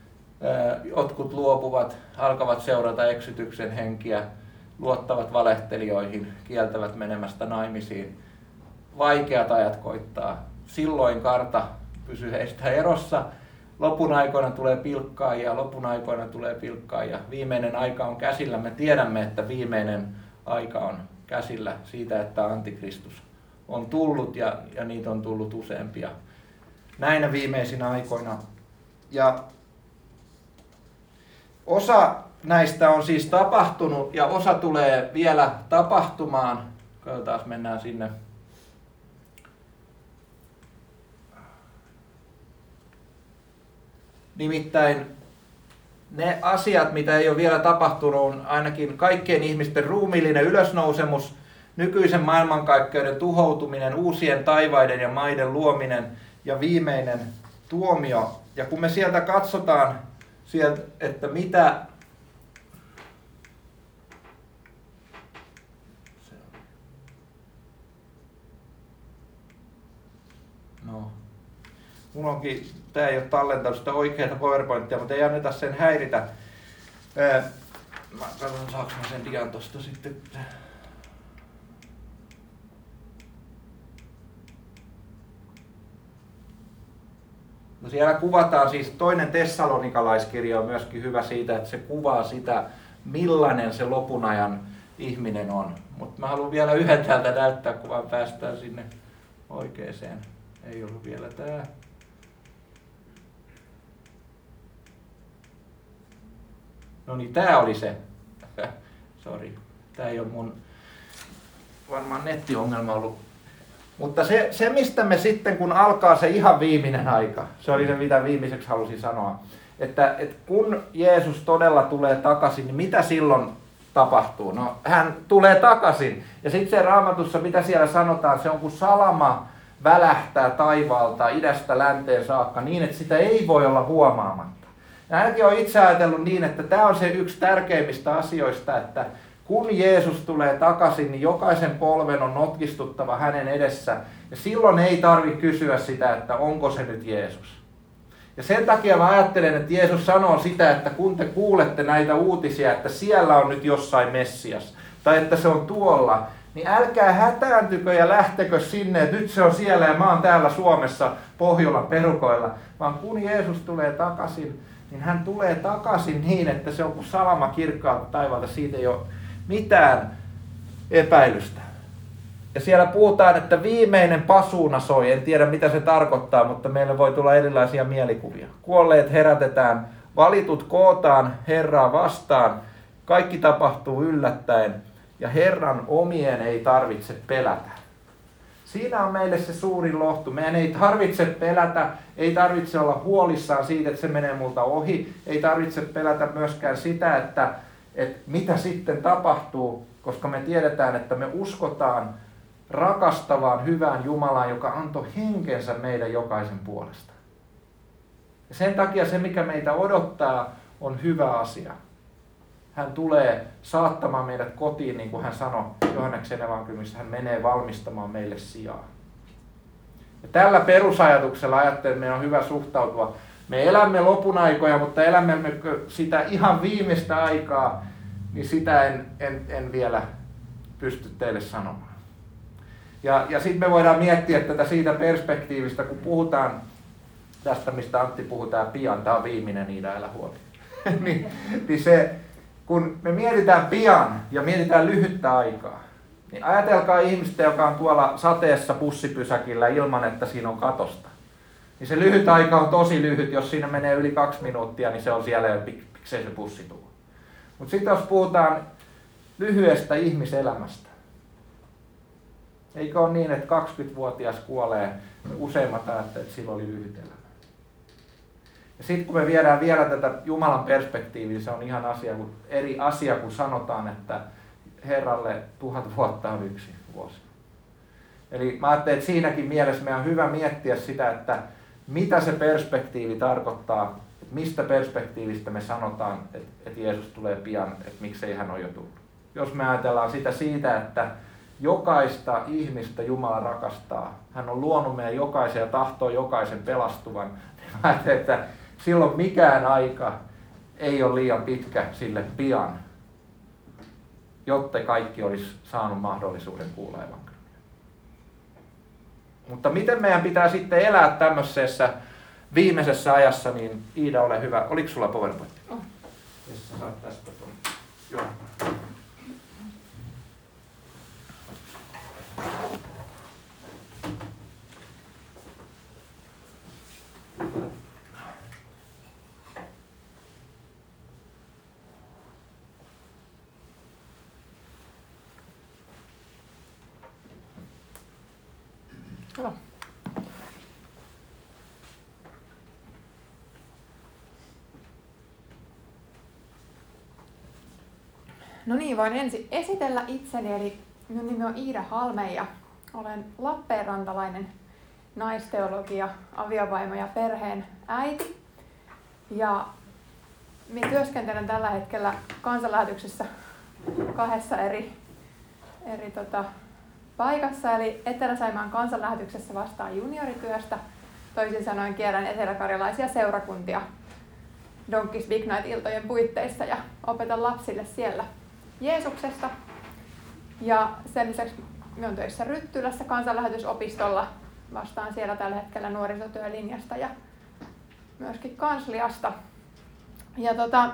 Speaker 3: jotkut luopuvat, alkavat seurata eksytyksen henkiä, luottavat valehtelijoihin, kieltävät menemästä naimisiin. Vaikeat ajat koittaa. Silloin karta pysyy heistä erossa. Lopun aikoina tulee pilkkaajia, lopun aikoina tulee pilkkaajia. Viimeinen aika on käsillä. Me tiedämme, että viimeinen aika on käsillä siitä, että Antikristus on tullut ja, ja niitä on tullut useampia näinä viimeisinä aikoina. Ja osa näistä on siis tapahtunut ja osa tulee vielä tapahtumaan. Katsotaan, mennään sinne. Nimittäin ne asiat, mitä ei ole vielä tapahtunut, on ainakin kaikkien ihmisten ruumiillinen ylösnousemus, nykyisen maailmankaikkeuden tuhoutuminen, uusien taivaiden ja maiden luominen ja viimeinen tuomio. Ja kun me sieltä katsotaan, sieltä, että mitä no. Mulla onkin, tää ei ole tallentanut sitä oikeaa PowerPointia, mutta ei anneta sen häiritä. Mä katson, saaks mä sen dian tosta sitten. No siellä kuvataan siis, toinen tessalonikalaiskirja on myöskin hyvä siitä, että se kuvaa sitä, millainen se lopun ajan ihminen on. Mutta mä haluan vielä yhden täältä näyttää, kun vaan päästään sinne oikeeseen. Ei ollut vielä tää. No niin, tää oli se. Sori, tää ei ole mun varmaan nettiongelma ollut. Mutta se, se, mistä me sitten, kun alkaa se ihan viimeinen aika, se oli se, mitä viimeiseksi halusin sanoa, että, että kun Jeesus todella tulee takaisin, niin mitä silloin tapahtuu? No, hän tulee takaisin. Ja sitten se Raamatussa, mitä siellä sanotaan, se on kuin salama välähtää taivaalta idästä länteen saakka niin, että sitä ei voi olla huomaamatta. Ja hänkin on itse ajatellut niin, että tämä on se yksi tärkeimmistä asioista, että kun Jeesus tulee takaisin, niin jokaisen polven on notkistuttava hänen edessä. Ja silloin ei tarvitse kysyä sitä, että onko se nyt Jeesus. Ja sen takia mä ajattelen, että Jeesus sanoo sitä, että kun te kuulette näitä uutisia, että siellä on nyt jossain Messias, tai että se on tuolla, niin älkää hätääntykö ja lähtekö sinne, että nyt se on siellä ja mä oon täällä Suomessa Pohjolan perukoilla. Vaan kun Jeesus tulee takaisin, niin hän tulee takaisin niin, että se on kuin salama kirkkaalta taivaalta, siitä ei ole mitään epäilystä. Ja siellä puhutaan, että viimeinen pasuuna soi, en tiedä mitä se tarkoittaa, mutta meille voi tulla erilaisia mielikuvia. Kuolleet herätetään, valitut kootaan Herraa vastaan, kaikki tapahtuu yllättäen ja Herran omien ei tarvitse pelätä. Siinä on meille se suurin lohtu. Meidän ei tarvitse pelätä, ei tarvitse olla huolissaan siitä, että se menee multa ohi. Ei tarvitse pelätä myöskään sitä, että, että mitä sitten tapahtuu, koska me tiedetään, että me uskotaan rakastavaan, hyvään Jumalaan, joka antoi henkensä meidän jokaisen puolesta. Ja sen takia se, mikä meitä odottaa, on hyvä asia. Hän tulee saattamaan meidät kotiin, niin kuin hän sanoi Johanneksen evankeliumissa, hän menee valmistamaan meille sijaa. Ja tällä perusajatuksella ajattelen, että meidän on hyvä suhtautua. Me elämme lopun aikoja, mutta elämme sitä ihan viimeistä aikaa, niin sitä en, en, en vielä pysty teille sanomaan. Ja, ja sitten me voidaan miettiä tätä siitä perspektiivistä, kun puhutaan tästä, mistä Antti puhui, tämä pian, tämä on viimeinen Iida, älä huoli. niin, niin se, kun me mietitään pian ja mietitään lyhyttä aikaa, niin ajatelkaa ihmistä, joka on tuolla sateessa bussipysäkillä ilman, että siinä on katosta. Niin se lyhyt aika on tosi lyhyt, jos siinä menee yli kaksi minuuttia, niin se on siellä ja miksei se bussi tule. Mutta sitten jos puhutaan lyhyestä ihmiselämästä, eikö ole niin, että kaksikymmentävuotias kuolee, useimmat ajattelevat, että sillä oli lyhyt elämä. Ja sitten kun me viedään vielä tätä Jumalan perspektiiviä, se on ihan asia, eri asia, kun sanotaan, että Herralle tuhat vuotta on yksi vuosi. Eli mä ajattelin, että siinäkin mielessä meidän on hyvä miettiä sitä, että mitä se perspektiivi tarkoittaa, että mistä perspektiivistä me sanotaan, että, että Jeesus tulee pian, että miksei hän ole jo tullut. Jos me ajatellaan sitä siitä, että jokaista ihmistä Jumala rakastaa, hän on luonut meidän jokaisen ja tahtoo jokaisen pelastuvan, niin mä ajattelin, että silloin mikään aika ei ole liian pitkä sille pian, jotta kaikki olisi saanut mahdollisuuden kuulla evankeliumia. Mutta miten meidän pitää sitten elää tämmöisessä viimeisessä ajassa, niin Iida, ole hyvä. Oliko sulla PowerPoint?
Speaker 4: Oh.
Speaker 3: Yes, sä saat tästä tuon. Joo.
Speaker 4: Joo. No niin, voin ensin esitellä itseni, eli minun nimi on Iida Halme ja olen lappeenrantalainen naisteologia, aviovaimo ja perheen äiti. Ja minä työskentelen tällä hetkellä kansanlähetyksessä kahdessa eri, eri tota, paikassa, eli Etelä-Saimaan kansanlähetyksessä vastaan juniorityöstä. Toisin sanoen kierrän eteläkarjalaisia seurakuntia Donkeys Big Night-iltojen puitteissa ja opetan lapsille siellä Jeesuksesta. Ja sen lisäksi minä olen töissä Ryttylässä kansanlähetysopistolla. Vastaan siellä tällä hetkellä nuorisotyölinjasta ja myöskin kansliasta. Ja tota,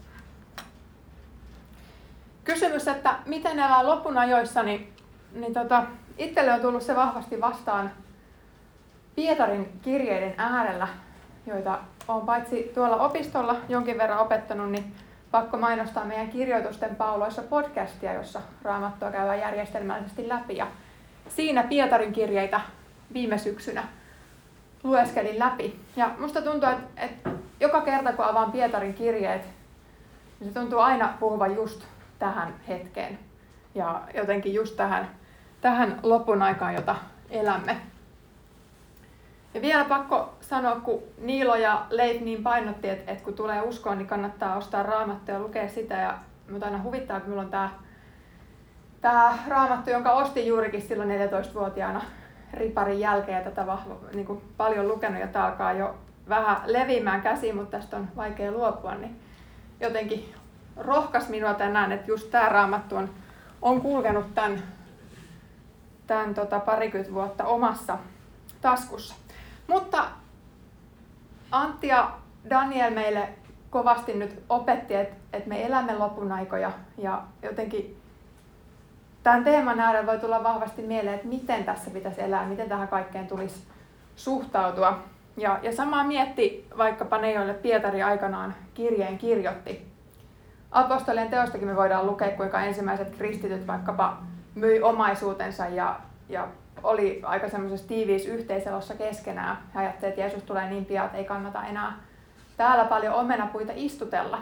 Speaker 4: kysymys, että miten elää lopun ajoissa, niin, niin tota, itselle on tullut se vahvasti vastaan Pietarin kirjeiden äärellä, joita olen paitsi tuolla opistolla jonkin verran opettanut, niin pakko mainostaa meidän Kirjoitusten pauloissa podcastia, jossa Raamattua käydään järjestelmällisesti läpi. Ja siinä Pietarin kirjeitä viime syksynä lueskelin läpi. Ja musta tuntuu, että, että joka kerta kun avaan Pietarin kirjeet, niin se tuntuu aina puhuvan just tähän hetkeen. Ja jotenkin just tähän, tähän lopun aikaan, jota elämme. Ja vielä pakko sanoa, kun Niilo ja Leif niin painotti, että, että kun tulee uskoon, niin kannattaa ostaa Raamattua ja lukea sitä. Ja minut aina huvittaa, kun minulla on tämä, tämä Raamattu, jonka ostin juurikin silloin neljätoistavuotiaana riparin jälkeen. Ja tätä vahva, niin kuin paljon lukenut ja tämä alkaa jo vähän leviämään käsiin, mutta tästä on vaikea luopua. Niin jotenkin rohkaisi minua tänään, että just tämä Raamattu on, on kulkenut tämän, tämän tota, parikymmentä vuotta omassa taskussa. Mutta Antti ja Daniel meille kovasti nyt opetti, että, että me elämme lopun aikoja ja jotenkin tämän teeman äärellä voi tulla vahvasti mieleen, että miten tässä pitäisi elää, miten tähän kaikkeen tulisi suhtautua. Ja, ja samaa mietti vaikkapa ne, joille Pietari aikanaan kirjeen kirjoitti. Apostolien teostakin me voidaan lukea, kuinka ensimmäiset kristityt vaikkapa myi omaisuutensa ja, ja oli aika semmoisessa tiiviissä yhteiselossa keskenään. He ajattelivat, että Jeesus tulee niin pian, että ei kannata enää täällä paljon omenapuita istutella.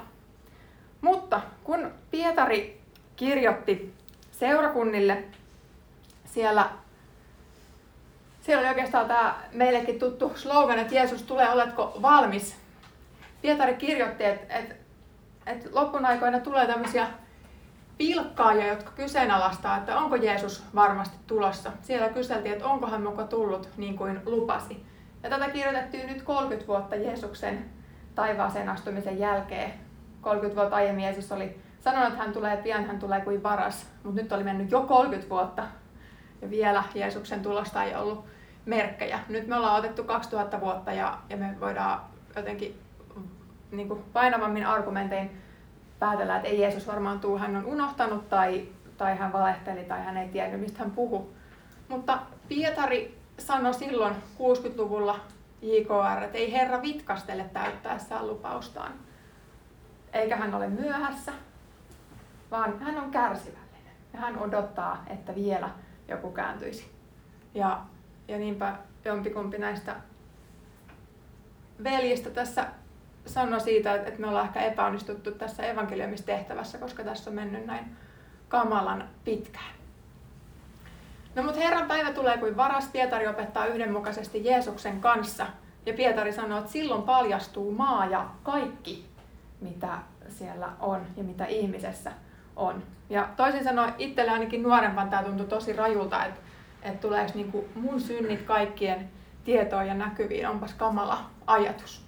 Speaker 4: Mutta kun Pietari kirjoitti seurakunnille siellä, siellä oli oikeastaan tämä meillekin tuttu slogan, että Jeesus tulee, oletko valmis? Pietari kirjoitti, että, että, että loppun aikoina tulee tämmöisiä pilkkaajia, jotka kyseenalaistaa, että onko Jeesus varmasti tulossa. Siellä kyseltiin, että onko hän muka tullut niin kuin lupasi. Ja tätä kirjoitettiin nyt kolmekymmentä vuotta Jeesuksen taivaaseen astumisen jälkeen. kolmekymmentä vuotta aiemmin Jeesus oli sanonut, että hän tulee pian, hän tulee kuin varas. Mutta nyt oli mennyt jo kolmekymmentä vuotta ja vielä Jeesuksen tulosta ei ollut merkkejä. Nyt me ollaan otettu kaksituhatta vuotta ja, ja me voidaan jotenkin niin kuin painavammin argumentein päätellä, että ei Jeesus varmaan tule, hän on unohtanut tai, tai hän valehteli tai hän ei tiennyt, mistä hän puhui. Mutta Pietari sanoi silloin kuusikymmentäluvulla J K R, että ei Herra vitkastele täyttäessään lupaustaan. Eikä hän ole myöhässä, vaan hän on kärsivällinen ja hän odottaa, että vielä joku kääntyisi. Ja, ja niinpä jompikumpi näistä veljistä tässä sanoi siitä, että me ollaan ehkä epäonnistuttu tässä evankeliumistehtävässä, koska tässä on mennyt näin kamalan pitkään. No mutta Herran päivä tulee kuin varas. Pietari opettaa yhdenmukaisesti Jeesuksen kanssa. Ja Pietari sanoo, että silloin paljastuu maa ja kaikki, mitä siellä on ja mitä ihmisessä on. Ja toisin sanoen itselle ainakin nuorempana tämä tuntui tosi rajulta, että, että tuleeko niin kuin mun synnit kaikkien tietoon ja näkyviin. Onpas kamala ajatus.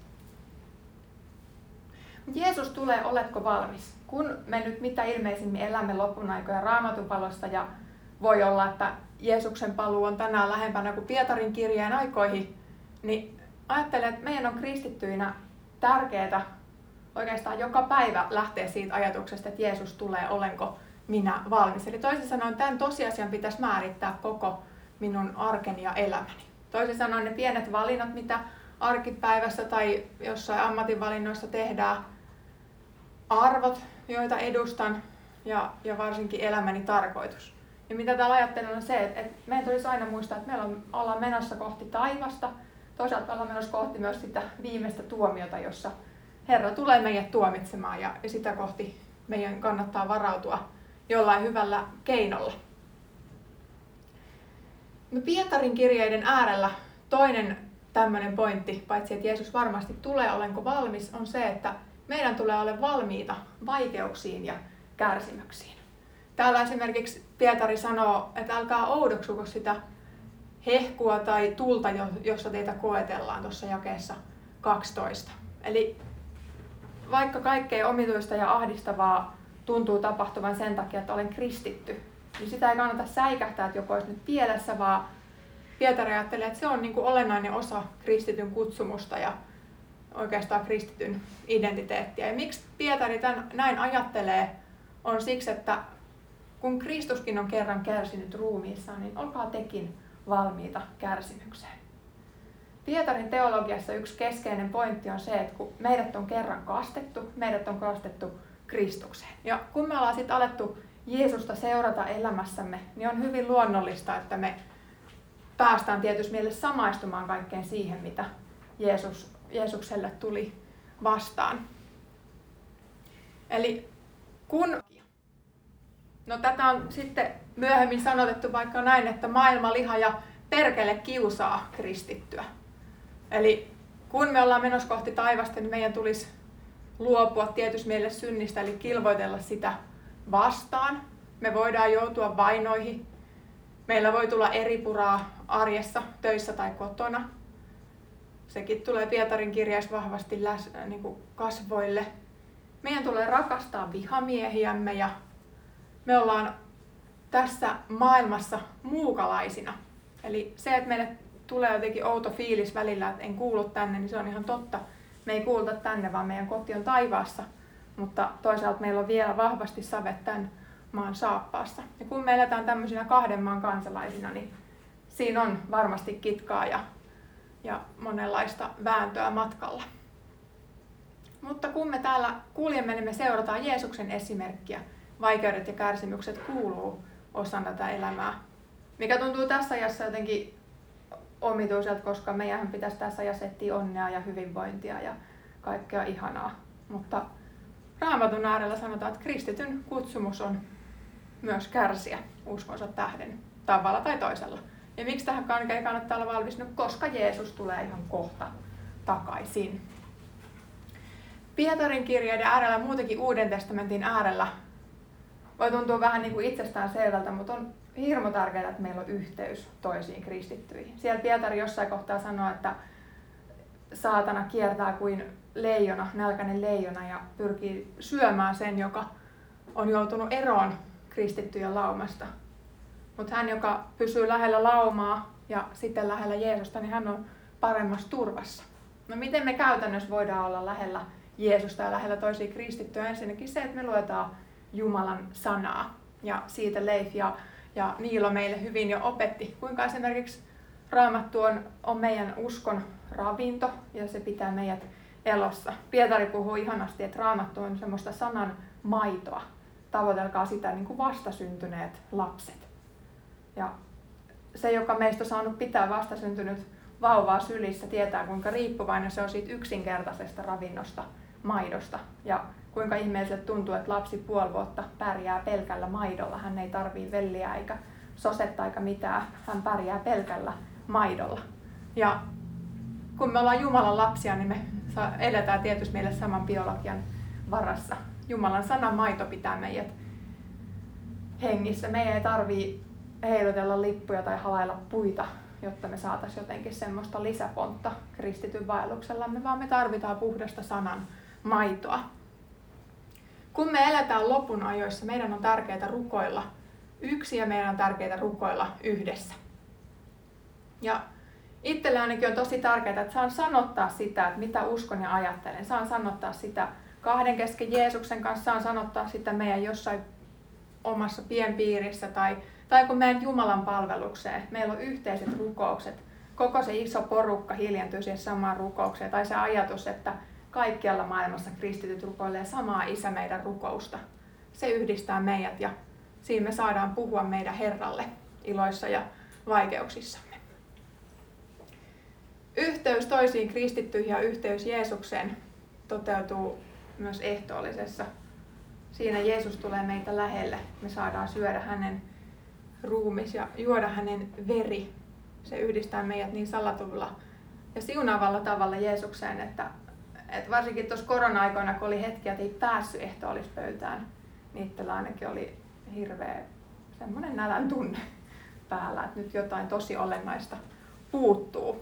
Speaker 4: Jeesus tulee, oletko valmis? Kun me nyt mitä ilmeisimmin elämme lopun aikoja Raamatun valossa ja voi olla, että Jeesuksen paluu on tänään lähempänä kuin Pietarin kirjeen aikoihin, niin ajattelen, että meidän on kristittyinä tärkeää oikeastaan joka päivä lähteä siitä ajatuksesta, että Jeesus tulee, olenko minä valmis. Eli toisin sanoen tämän tosiasian pitäisi määrittää koko minun arkeni ja elämäni. Toisin sanoen ne pienet valinnat, mitä arkipäivässä tai jossain ammatinvalinnoissa tehdään, arvot, joita edustan ja, ja varsinkin elämäni tarkoitus. Ja mitä täällä ajattelen on se, että, että meidän tulisi aina muistaa, että meillä on, ollaan menossa kohti taivasta. Toisaalta ollaan menossa kohti myös sitä viimeistä tuomiota, jossa Herra tulee meidät tuomitsemaan ja, ja sitä kohti meidän kannattaa varautua jollain hyvällä keinolla. No Pietarin kirjeiden äärellä toinen tämmöinen pointti, paitsi että Jeesus varmasti tulee, olenko valmis, on se, että meidän tulee olla valmiita vaikeuksiin ja kärsimyksiin. Täällä esimerkiksi Pietari sanoo, että älkää oudoksuko sitä hehkua tai tulta, jossa teitä koetellaan tuossa jakeessa kaksitoista. Eli vaikka kaikkea omituista ja ahdistavaa tuntuu tapahtuvan sen takia, että olen kristitty, niin sitä ei kannata säikähtää, että joku olisi nyt pielessä, vaan Pietari ajattelee, että se on niin kuin olennainen osa kristityn kutsumusta ja oikeastaan kristityn identiteettiä. Ja miksi Pietari tämän näin ajattelee, on siksi, että kun Kristuskin on kerran kärsinyt ruumiissaan, niin olkaa tekin valmiita kärsimykseen. Pietarin teologiassa yksi keskeinen pointti on se, että kun meidät on kerran kastettu, meidät on kastettu Kristukseen. Ja kun me ollaan sitten alettu Jeesusta seurata elämässämme, niin on hyvin luonnollista, että me päästään tietysti mielessä samaistumaan kaikkeen siihen, mitä Jeesus, Jeesukselle tuli vastaan. Eli kun... No tätä on sitten myöhemmin sanotettu vaikka näin, että maailma, liha ja perkele kiusaa kristittyä. Eli kun me ollaan menossa kohti taivasta, niin meidän tulisi luopua tietysti mielessä synnistä, eli kilvoitella sitä vastaan. Me voidaan joutua vainoihin. Meillä voi tulla eripuraa arjessa, töissä tai kotona. Sekin tulee Pietarin kirjassa vahvasti läs, niin kuin kasvoille. Meidän tulee rakastaa vihamiehiämme ja me ollaan tässä maailmassa muukalaisina. Eli se, että meille tulee jotenkin outo fiilis välillä, että en kuulu tänne, niin se on ihan totta. Me ei kuuluta tänne, vaan meidän koti on taivaassa. Mutta toisaalta meillä on vielä vahvasti savet tämän maan saappaassa. Ja kun me eletään tämmöisinä kahden maan kansalaisina, niin siinä on varmasti kitkaa ja, ja monenlaista vääntöä matkalla. Mutta kun me täällä kuljemme, niin me seurataan Jeesuksen esimerkkiä. Vaikeudet ja kärsimykset kuuluu osana tätä elämää, mikä tuntuu tässä ajassa jotenkin omituiselta, koska meidän pitäisi tässä ajassa etsiä onnea ja hyvinvointia ja kaikkea ihanaa. Mutta Raamatun äärellä sanotaan, että kristityn kutsumus on myös kärsiä uskonsa tähden. tavalla tai toisella. Ja miksi tähän kaikkeen kannattaa olla valmis? No, koska Jeesus tulee ihan kohta takaisin. Pietarin kirjeiden äärellä, muutenkin Uuden testamentin äärellä, voi tuntua vähän niin kuin itsestään selvältä, mutta on hirmu tärkeää, että meillä on yhteys toisiin kristittyihin. Siellä Pietari jossain kohtaa sanoo, että saatana kiertää kuin leijona, nälkäinen leijona ja pyrkii syömään sen, joka on joutunut eroon kristittyjen laumasta. Mutta hän, joka pysyy lähellä laumaa ja sitten lähellä Jeesusta, niin hän on paremmassa turvassa. No miten me käytännössä voidaan olla lähellä Jeesusta ja lähellä toisia kristittyjä? Ensinnäkin se, että me luetaan Jumalan sanaa. Ja siitä Leif ja, ja Niilo meille hyvin jo opetti, kuinka esimerkiksi Raamattu on, on meidän uskon ravinto ja se pitää meidät elossa. Pietari puhuu ihanasti, että Raamattu on semmoista sanan maitoa. Tavoitelkaa sitä niin kuin vastasyntyneet lapset. Ja se, joka meistä on saanut pitää vastasyntynyt vauvaa sylissä, tietää kuinka riippuvainen se on siitä yksinkertaisesta ravinnosta, maidosta. Ja kuinka ihmeelliseltä tuntuu, että lapsi puoli vuotta pärjää pelkällä maidolla. Hän ei tarvitse velliä eikä sosetta eikä mitään. Hän pärjää pelkällä maidolla. Ja kun me ollaan Jumalan lapsia, niin me eletään tietysti meille saman biologian varassa. Jumalan sanan maito pitää meidät hengissä. Meidän ei tarvitse heilutella lippuja tai halailla puita, jotta me saataisiin jotenkin semmoista lisäpontta kristityn vaelluksellamme, vaan me tarvitaan puhdasta sanan maitoa. Kun me eletään lopun ajoissa, meidän on tärkeää rukoilla yksi ja meidän on tärkeää rukoilla yhdessä. Ja itselle ainakin on tosi tärkeää, että saan sanottaa sitä, että mitä uskon ja ajattelen. Saan sanottaa sitä kahden kesken Jeesuksen kanssa, saan sanottaa sitä meidän jossain omassa pienpiirissä tai, tai kun meidän Jumalan palvelukseen. Meillä on yhteiset rukoukset. Koko se iso porukka hiljentyy siihen samaan rukoukseen. Tai se ajatus, että kaikkialla maailmassa kristityt rukoilee samaa Isä meidän rukousta. Se yhdistää meidät ja siinä me saadaan puhua meidän Herralle iloissa ja vaikeuksissamme. Yhteys toisiin kristittyihin ja yhteys Jeesukseen toteutuu myös ehtoollisessa. Siinä Jeesus tulee meitä lähelle. Me saadaan syödä hänen ruumis ja juoda hänen veri. Se yhdistää meidät niin salatulla ja siunaavalla tavalla Jeesukseen, että, että varsinkin tuossa korona-aikoina, kun oli hetkiä, että ei päässyt ehtoollispöytään, niin itsellä ainakin oli hirveä semmoinen nälän tunne päällä, että nyt jotain tosi olennaista puuttuu.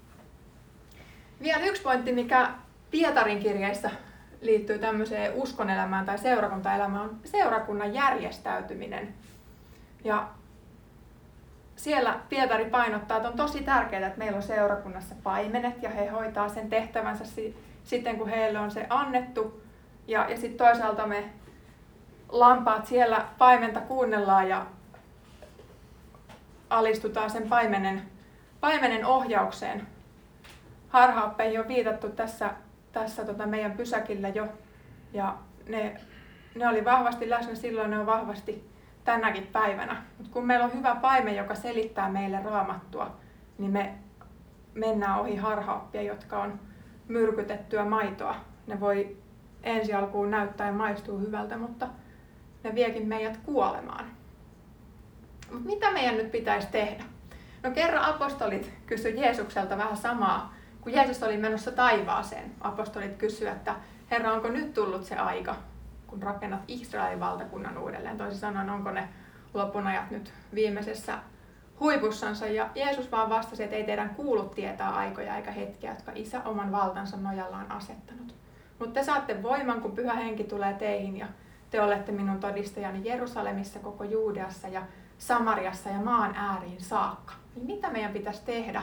Speaker 4: Vielä yksi pointti, mikä Pietarin kirjeissä liittyy tämmöiseen uskonelämään tai seurakuntaelämään, on seurakunnan järjestäytyminen. Ja siellä Pietari painottaa, että on tosi tärkeää, että meillä on seurakunnassa paimenet ja he hoitaa sen tehtävänsä sitten, kun heille on se annettu. Ja, ja sitten toisaalta me lampaat siellä paimenta kuunnellaan ja alistutaan sen paimenen, paimenen ohjaukseen. Harhaoppeihin on viitattu tässä, tässä tota meidän pysäkillä jo, ja ne, ne oli vahvasti läsnä silloin, ne on vahvasti tänäkin päivänä. Mut kun meillä on hyvä paimen, joka selittää meille Raamattua, niin me mennään ohi harhaoppia, jotka on myrkytettyä maitoa. Ne voi ensi alkuun näyttää ja maistuu hyvältä, mutta ne viekin meidät kuolemaan. Mut mitä meidän nyt pitäisi tehdä? No kerran apostolit kysyivät Jeesukselta vähän samaa. Kun Jeesus oli menossa taivaaseen, apostolit kysyivät, että Herra, onko nyt tullut se aika, kun rakennat Israelin valtakunnan uudelleen? Toisin sanoen, onko ne lopunajat nyt viimeisessä huipussansa? Ja Jeesus vaan vastasi, että ei teidän kuulu tietää aikoja eikä hetkiä, jotka Isä oman valtansa nojalla on asettanut. Mutta te saatte voiman, kun Pyhä Henki tulee teihin ja te olette minun todistajani Jerusalemissa, koko Juudeassa ja Samariassa ja maan ääriin saakka. Niin mitä meidän pitäisi tehdä?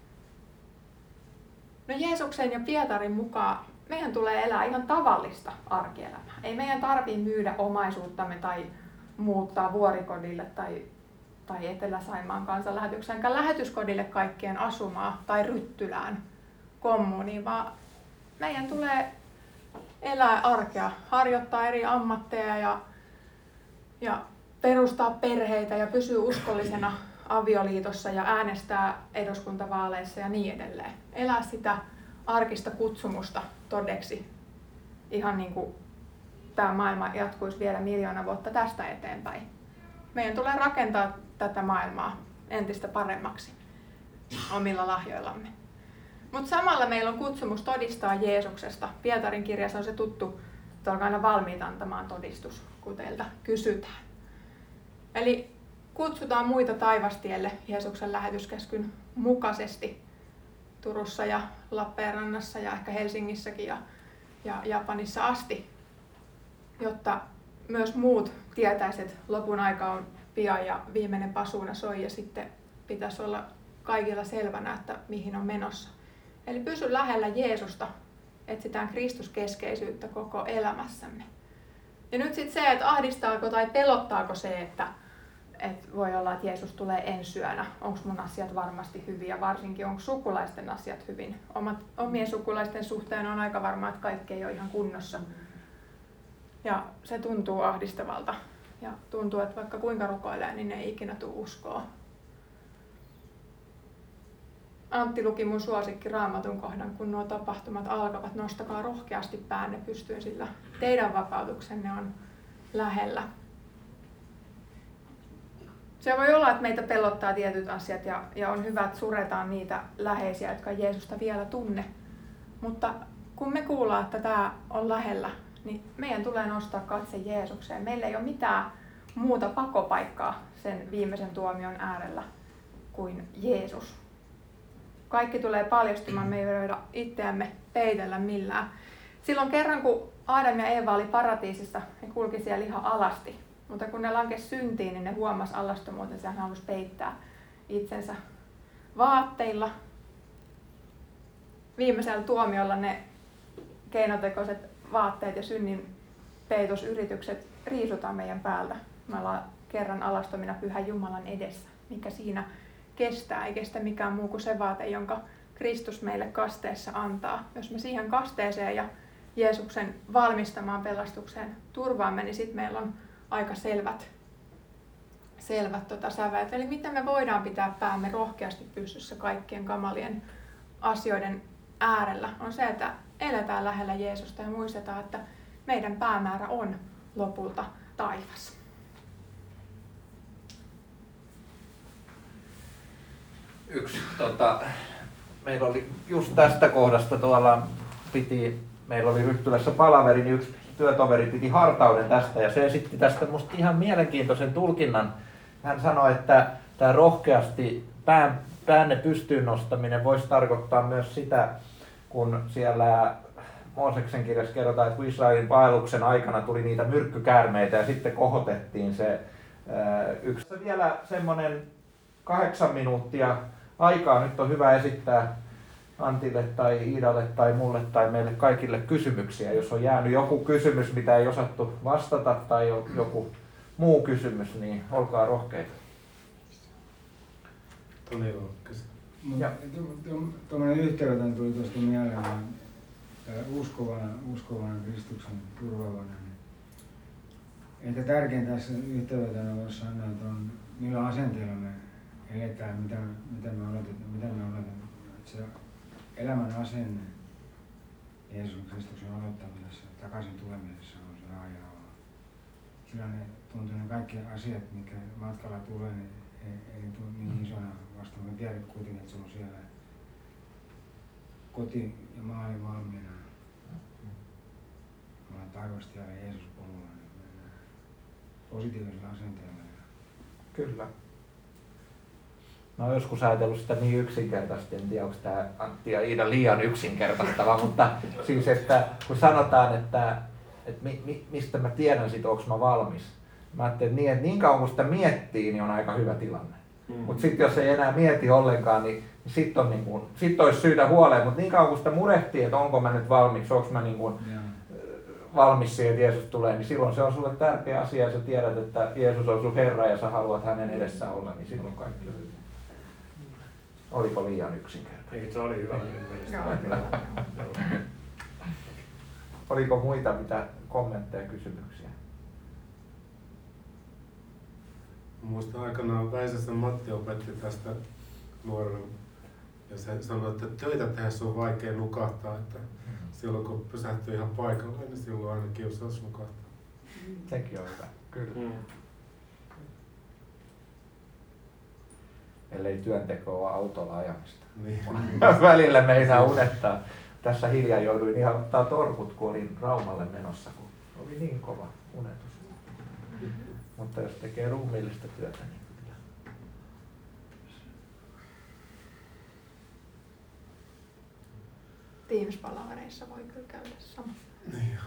Speaker 4: No Jeesuksen ja Pietarin mukaan meidän tulee elää ihan tavallista arkielämää. Ei meidän tarvitse myydä omaisuuttamme tai muuttaa vuorikodille tai, tai Etelä-Saimaan kansanlähetykseen, lähetyskodille kaikkien asumaa tai Ryttylään kommuniin, vaan meidän tulee elää arkea, harjoittaa eri ammatteja ja, ja perustaa perheitä ja pysyä uskollisena avioliitossa ja äänestää eduskuntavaaleissa ja niin edelleen. Elää sitä arkista kutsumusta todeksi, ihan niin kuin tämä maailma jatkuisi vielä miljoona vuotta tästä eteenpäin. Meidän tulee rakentaa tätä maailmaa entistä paremmaksi omilla lahjoillamme. Mutta samalla meillä on kutsumus todistaa Jeesuksesta. Pietarin kirjassa on se tuttu, että olkaa aina valmiita antamaan todistus, kun teiltä kysytään. Eli kutsutaan muita taivastielle Jeesuksen lähetyskäskyn mukaisesti Turussa ja Lappeenrannassa ja ehkä Helsingissäkin ja, ja Japanissa asti, jotta myös muut tietäisivät, että lopun aika on pian ja viimeinen pasuuna soi ja sitten pitäisi olla kaikilla selvänä, että mihin on menossa. Eli pysy lähellä Jeesusta, etsitään Kristuskeskeisyyttä koko elämässämme. Ja nyt sitten se, että ahdistaako tai pelottaako se, että, että voi olla, että Jeesus tulee ensi yönä. Onko mun asiat varmasti hyviä, varsinkin onko sukulaisten asiat hyvin. Omat, omien sukulaisten suhteen on aika varmaa, että kaikki ei ole ihan kunnossa. Ja se tuntuu ahdistavalta. Ja tuntuu, että vaikka kuinka rukoilee, niin ei ikinä tule uskoa. Antti luki mun suosikki Raamatun kohdan, kun nuo tapahtumat alkavat, nostakaa rohkeasti päänne pystyyn, sillä teidän vapautuksenne on lähellä. Se voi olla, että meitä pelottaa tietyt asiat ja, ja on hyvä, että suretaan niitä läheisiä, jotka ei Jeesusta vielä tunne. Mutta kun me kuullaan, että tämä on lähellä, niin meidän tulee nostaa katse Jeesukseen. Meillä ei ole mitään muuta pakopaikkaa sen viimeisen tuomion äärellä kuin Jeesus. Kaikki tulee paljastumaan, me ei voida itseämme peitellä millään. Silloin kerran, kun Aadam ja Eeva oli paratiisissa, he kulki siellä ihan alasti. Mutta kun ne lankesi syntiin, niin ne huomasi alastomuutensa ja halusi peittää itsensä vaatteilla. Viimeisellä tuomiolla ne keinotekoiset vaatteet ja synnin peitosyritykset riisutaan meidän päältä. Me ollaan kerran alastomina Pyhän Jumalan edessä, mikä siinä kestää, ei kestä mikään muu kuin se vaate, jonka Kristus meille kasteessa antaa. Jos me siihen kasteeseen ja Jeesuksen valmistamaan pelastukseen turvaamme, niin sitten meillä on aika selvät, selvät tota säveet. Eli miten me voidaan pitää päämme rohkeasti pystyssä kaikkien kamalien asioiden äärellä, on se, että eletään lähellä Jeesusta ja muistetaan, että meidän päämäärä on lopulta taivas.
Speaker 3: Yksi, tota, meillä oli just tästä kohdasta tuolla piti, meillä oli Ryhtylässä palaveri, niin yksi työtoveri piti hartauden tästä ja se esitti tästä musta ihan mielenkiintoisen tulkinnan. Hän sanoi, että tämä rohkeasti pään, päänne pystyyn nostaminen voisi tarkoittaa myös sitä, kun siellä Mooseksen kirjassa kerrotaan, että kun Israelin vaelluksen aikana tuli niitä myrkkykäärmeitä ja sitten kohotettiin se ää, yksi. Vielä semmoinen kahdeksan minuuttia aikaa nyt on hyvä esittää Antille tai Iidalle tai mulle tai meille kaikille kysymyksiä. Jos on jäänyt joku kysymys, mitä ei osattu vastata tai joku muu kysymys, niin olkaa rohkeita.
Speaker 2: Toni Loukkes.
Speaker 5: Tuommoinen yhteyden tuli tuosta mieleen, uskovana, uskovana Kristuksen turvavana. Niin ehkä tärkeintä tässä yhteydenä voisi sanoa, että on millä asenteella me eletään, mitä, mitä me odotetaan, mitä me odotetaan. Että se elämän asenne Jeesuksen Kristuksen odottamisessa, takaisin tulemisessa on se aina. Sillä ne tuntuu ne kaikki asiat, mitkä matkalla tulee, niin ei, ei tule niin isona vastaan. Me tiedät kuitenkin, että se on siellä koti ja maali valmiina. Me ollaan taivasta ja Jeesus polulla, niin mennään positiivisella asenteella.
Speaker 3: Kyllä. Mä oon joskus ajatellut sitä niin yksinkertaisesti, en tiedä onko tämä Antti ja Iida liian yksinkertaistava, mutta siis että kun sanotaan, että, että mi, mi, mistä mä tiedän sit, onko mä valmis. Mä ajattelin, että niin, että niin kauan kun sitä miettii, niin on aika hyvä tilanne. Mm. Mutta sitten jos ei enää mieti ollenkaan, niin sitten on niin kuin, sit olisi syytä huoleen, mutta niin kauan kun sitä murehtii, että onko mä nyt valmis, onko mä niin kuin valmis siihen, että Jeesus tulee, niin silloin se on sulle tärkeä asia ja sä tiedät, että Jeesus on sun Herra ja sä haluat hänen edessä olla, niin silloin kaikki on hyvin. Oliko liian yksinkertainen?
Speaker 1: Eikö se oli hyvä?
Speaker 3: Oliko muita mitä kommentteja ja kysymyksiä?
Speaker 2: Muistan aikanaan Väisäsen Matti opetti tästä nuorena. Ja se sanoi, että töitä tehdessä on vaikea nukahtaa. Että silloin kun pysähtyy ihan paikalle, niin silloin aina kiusaus nukahtaa.
Speaker 3: Sekin on hyvä, kyllä. Mm. ellei työnteko ole autolla ajamista.
Speaker 2: Niin.
Speaker 3: Välillä meinaa unettaa. Tässä hiljaa jouduin ihan ottaa torkut, kun olin Raumalle menossa, kun oli niin kova unetus. Mutta jos tekee ruumiillista työtä, niin kyllä.
Speaker 4: Teams-palavereissa voi kyllä käydä sama.
Speaker 2: Niin.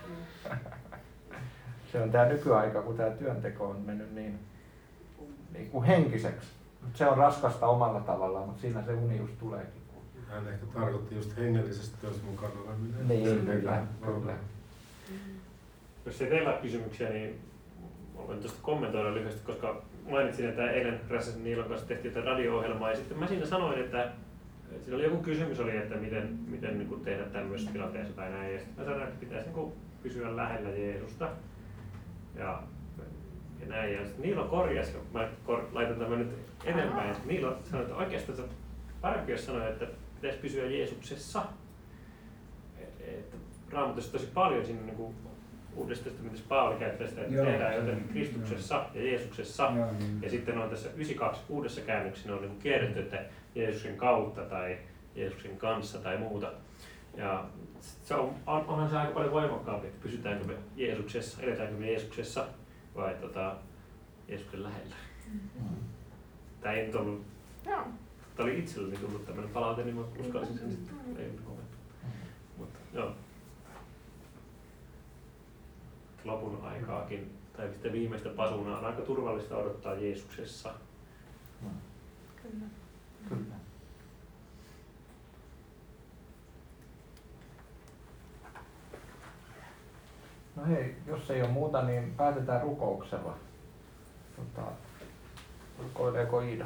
Speaker 3: Se on tämä nykyaika, kun tämä työnteko on mennyt niin, niin kuin henkiseksi. Se on raskasta omalla tavallaan, mutta siinä se uni just tuleekin.
Speaker 2: Hän ehkä tarkoitti just hengellisestä työssä mukana oleminen.
Speaker 3: Niin, kyllä, kyllä.
Speaker 1: Jos ei teillä ole kysymyksiä, niin voin tuosta kommentoida lyhyesti, koska mainitsin, että eilen Räsäsen Niilon kanssa tehtiin tätä radio-ohjelmaa, ja sitten mä siinä sanoin, että siinä oli joku kysymys, oli, että miten, miten niin kuin tehdä tämmöisessä tilanteessa tai näin, ja sitten mä sanoin, että pitäisi niin kuin pysyä lähellä Jeesusta. Ja, ja näin, ja sitten Niilo korjasi, mä kor, laitan tämän nyt eteenpäin, Niilo sanoi, että oikeastaan parempi jos sanoi, että pitäisi pysyä Jeesuksessa. Että Raamatussa tosi paljon siinä niin kuin Uudessa testamentissa Paavali käyttää sitä, että
Speaker 5: Joo,
Speaker 1: tehdään joten
Speaker 5: se-
Speaker 1: Kristuksessa ja Jeesuksessa.
Speaker 5: Joo, niin.
Speaker 1: Ja sitten on tässä yhdeksänkymmentäkaksi uudessa käännöksessä on niin kierretty, että Jeesuksen kautta tai Jeesuksen kanssa tai muuta. Ja se on, on, onhan se aika paljon voimakkaampi, että pysytäänkö me Jeesuksessa, eletäänkö me Jeesuksessa vai tota, Jeesuksen lähellä.
Speaker 3: Mm.
Speaker 1: Tämä ei nyt ollut,
Speaker 4: Joo.
Speaker 1: tämä oli itselleni tullut tämmöinen palaute, niin mä uskallisin sen sitten eilen kommentoida. Mutta joo. Lopun aikaakin, tai sitten viimeistä pasunaa on aika turvallista odottaa Jeesuksessa.
Speaker 4: Kyllä.
Speaker 3: Kyllä. No hei, jos ei ole muuta, niin päätetään rukouksella. Tota, rukoileeko Iida?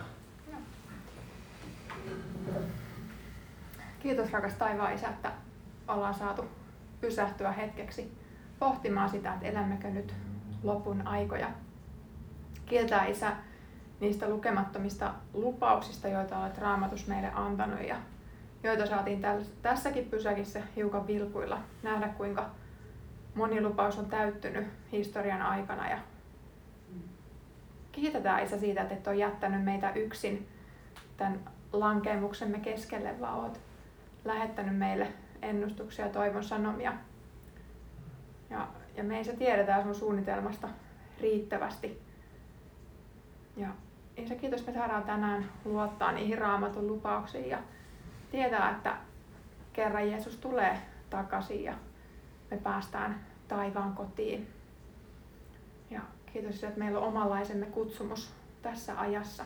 Speaker 4: Kiitos rakas taivaan Isä, että ollaan saatu pysähtyä hetkeksi pohtimaan sitä, että elämmekö nyt lopun aikoja. Kiitos Isä niistä lukemattomista lupauksista, joita olet Raamatus meille antanut ja joita saatiin tässäkin pysäkissä hiukan vilkuilla nähdä, kuinka moni lupaus on täyttynyt historian aikana. Ja kiitetään Isä siitä, että et ole jättänyt meitä yksin tämän lankeemuksemme keskelle, vaan olet lähettänyt meille ennustuksia ja toivon sanomia. Ja, ja me Isä tiedetään sun suunnitelmasta riittävästi. Ja Isä, kiitos, me saadaan tänään luottaa niihin Raamatun lupauksiin ja tietää, että kerran Jeesus tulee takaisin ja me päästään taivaan kotiin. Ja kiitos, että meillä on omanlaisemme kutsumus tässä ajassa.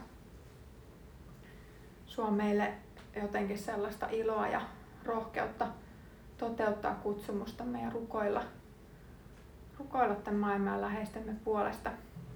Speaker 4: Suo meille jotenkin sellaista iloa ja rohkeutta toteuttaa kutsumustamme ja rukoilla, rukoilla tämän maailman läheistemme puolesta.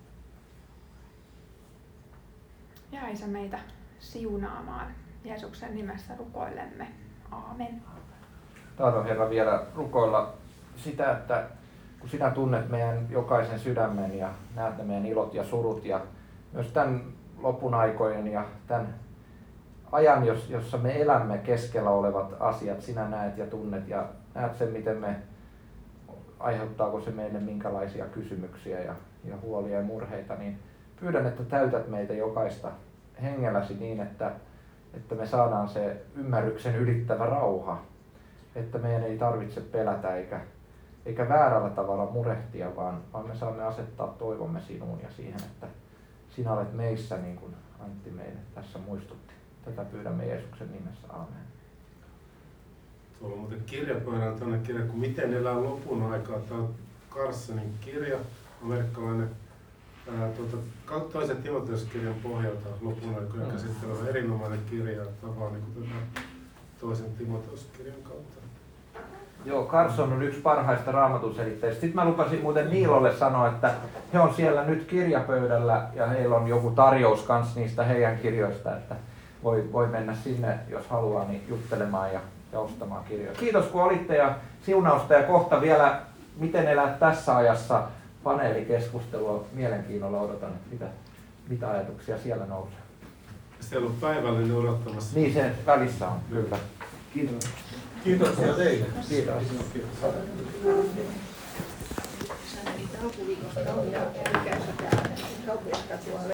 Speaker 4: Ja Isä meitä siunaamaan. Jeesuksen nimessä rukoilemme. Aamen.
Speaker 3: Tahdon Herra vielä rukoilla sitä, että kun sinä tunnet meidän jokaisen sydämen ja näet ne meidän ilot ja surut ja myös tämän lopun aikojen ja tämän ajan, jossa me elämme keskellä olevat asiat, sinä näet ja tunnet ja näet sen, miten me, aiheuttaako se meille minkälaisia kysymyksiä ja, ja huolia ja murheita, niin pyydän, että täytät meitä jokaista hengelläsi niin, että, että me saadaan se ymmärryksen ylittävä rauha, että meidän ei tarvitse pelätä eikä, eikä väärällä tavalla murehtia, vaan, vaan me saamme asettaa toivomme sinuun ja siihen, että sinä olet meissä, niin kuin Antti meille tässä muistutti. Tätä pyydämme Jeesuksen nimessä. Aamen.
Speaker 2: Tuolla on muuten kirjapöydällä tämmöinen kirja kuin Miten elää lopun aikaa. Tämä on Carsonin kirja, amerikkalainen ää, tuota, toisen Timoteus-kirjan pohjalta lopun aikoja
Speaker 3: Mm.
Speaker 2: käsittelevä erinomainen kirja, tavallaan niin kuin tätä toisen Timoteus-kirjan kautta.
Speaker 3: Joo, Carson on yksi parhaista raamatun selitteistä. Sitten mä lupasin muuten Niilolle sanoa, että he on siellä nyt kirjapöydällä ja heillä on joku tarjous kans niistä heidän kirjoista, että voi, voi mennä sinne, jos haluaa, niin juttelemaan ja, ja ostamaan kirjoja. Kiitos kun olitte ja siunausta ja kohta vielä Miten elää tässä ajassa paneelikeskustelua. Mielenkiinnolla odotan, että mitä, mitä ajatuksia siellä nousee.
Speaker 2: Siellä on päivällinen odottamassa.
Speaker 3: Niin se välissä on, kyllä.
Speaker 5: Kiitos.
Speaker 2: Kiitoksia teille.
Speaker 3: Kiitos.
Speaker 6: Alkuviikosta on ja käy täällä kauppiaskatua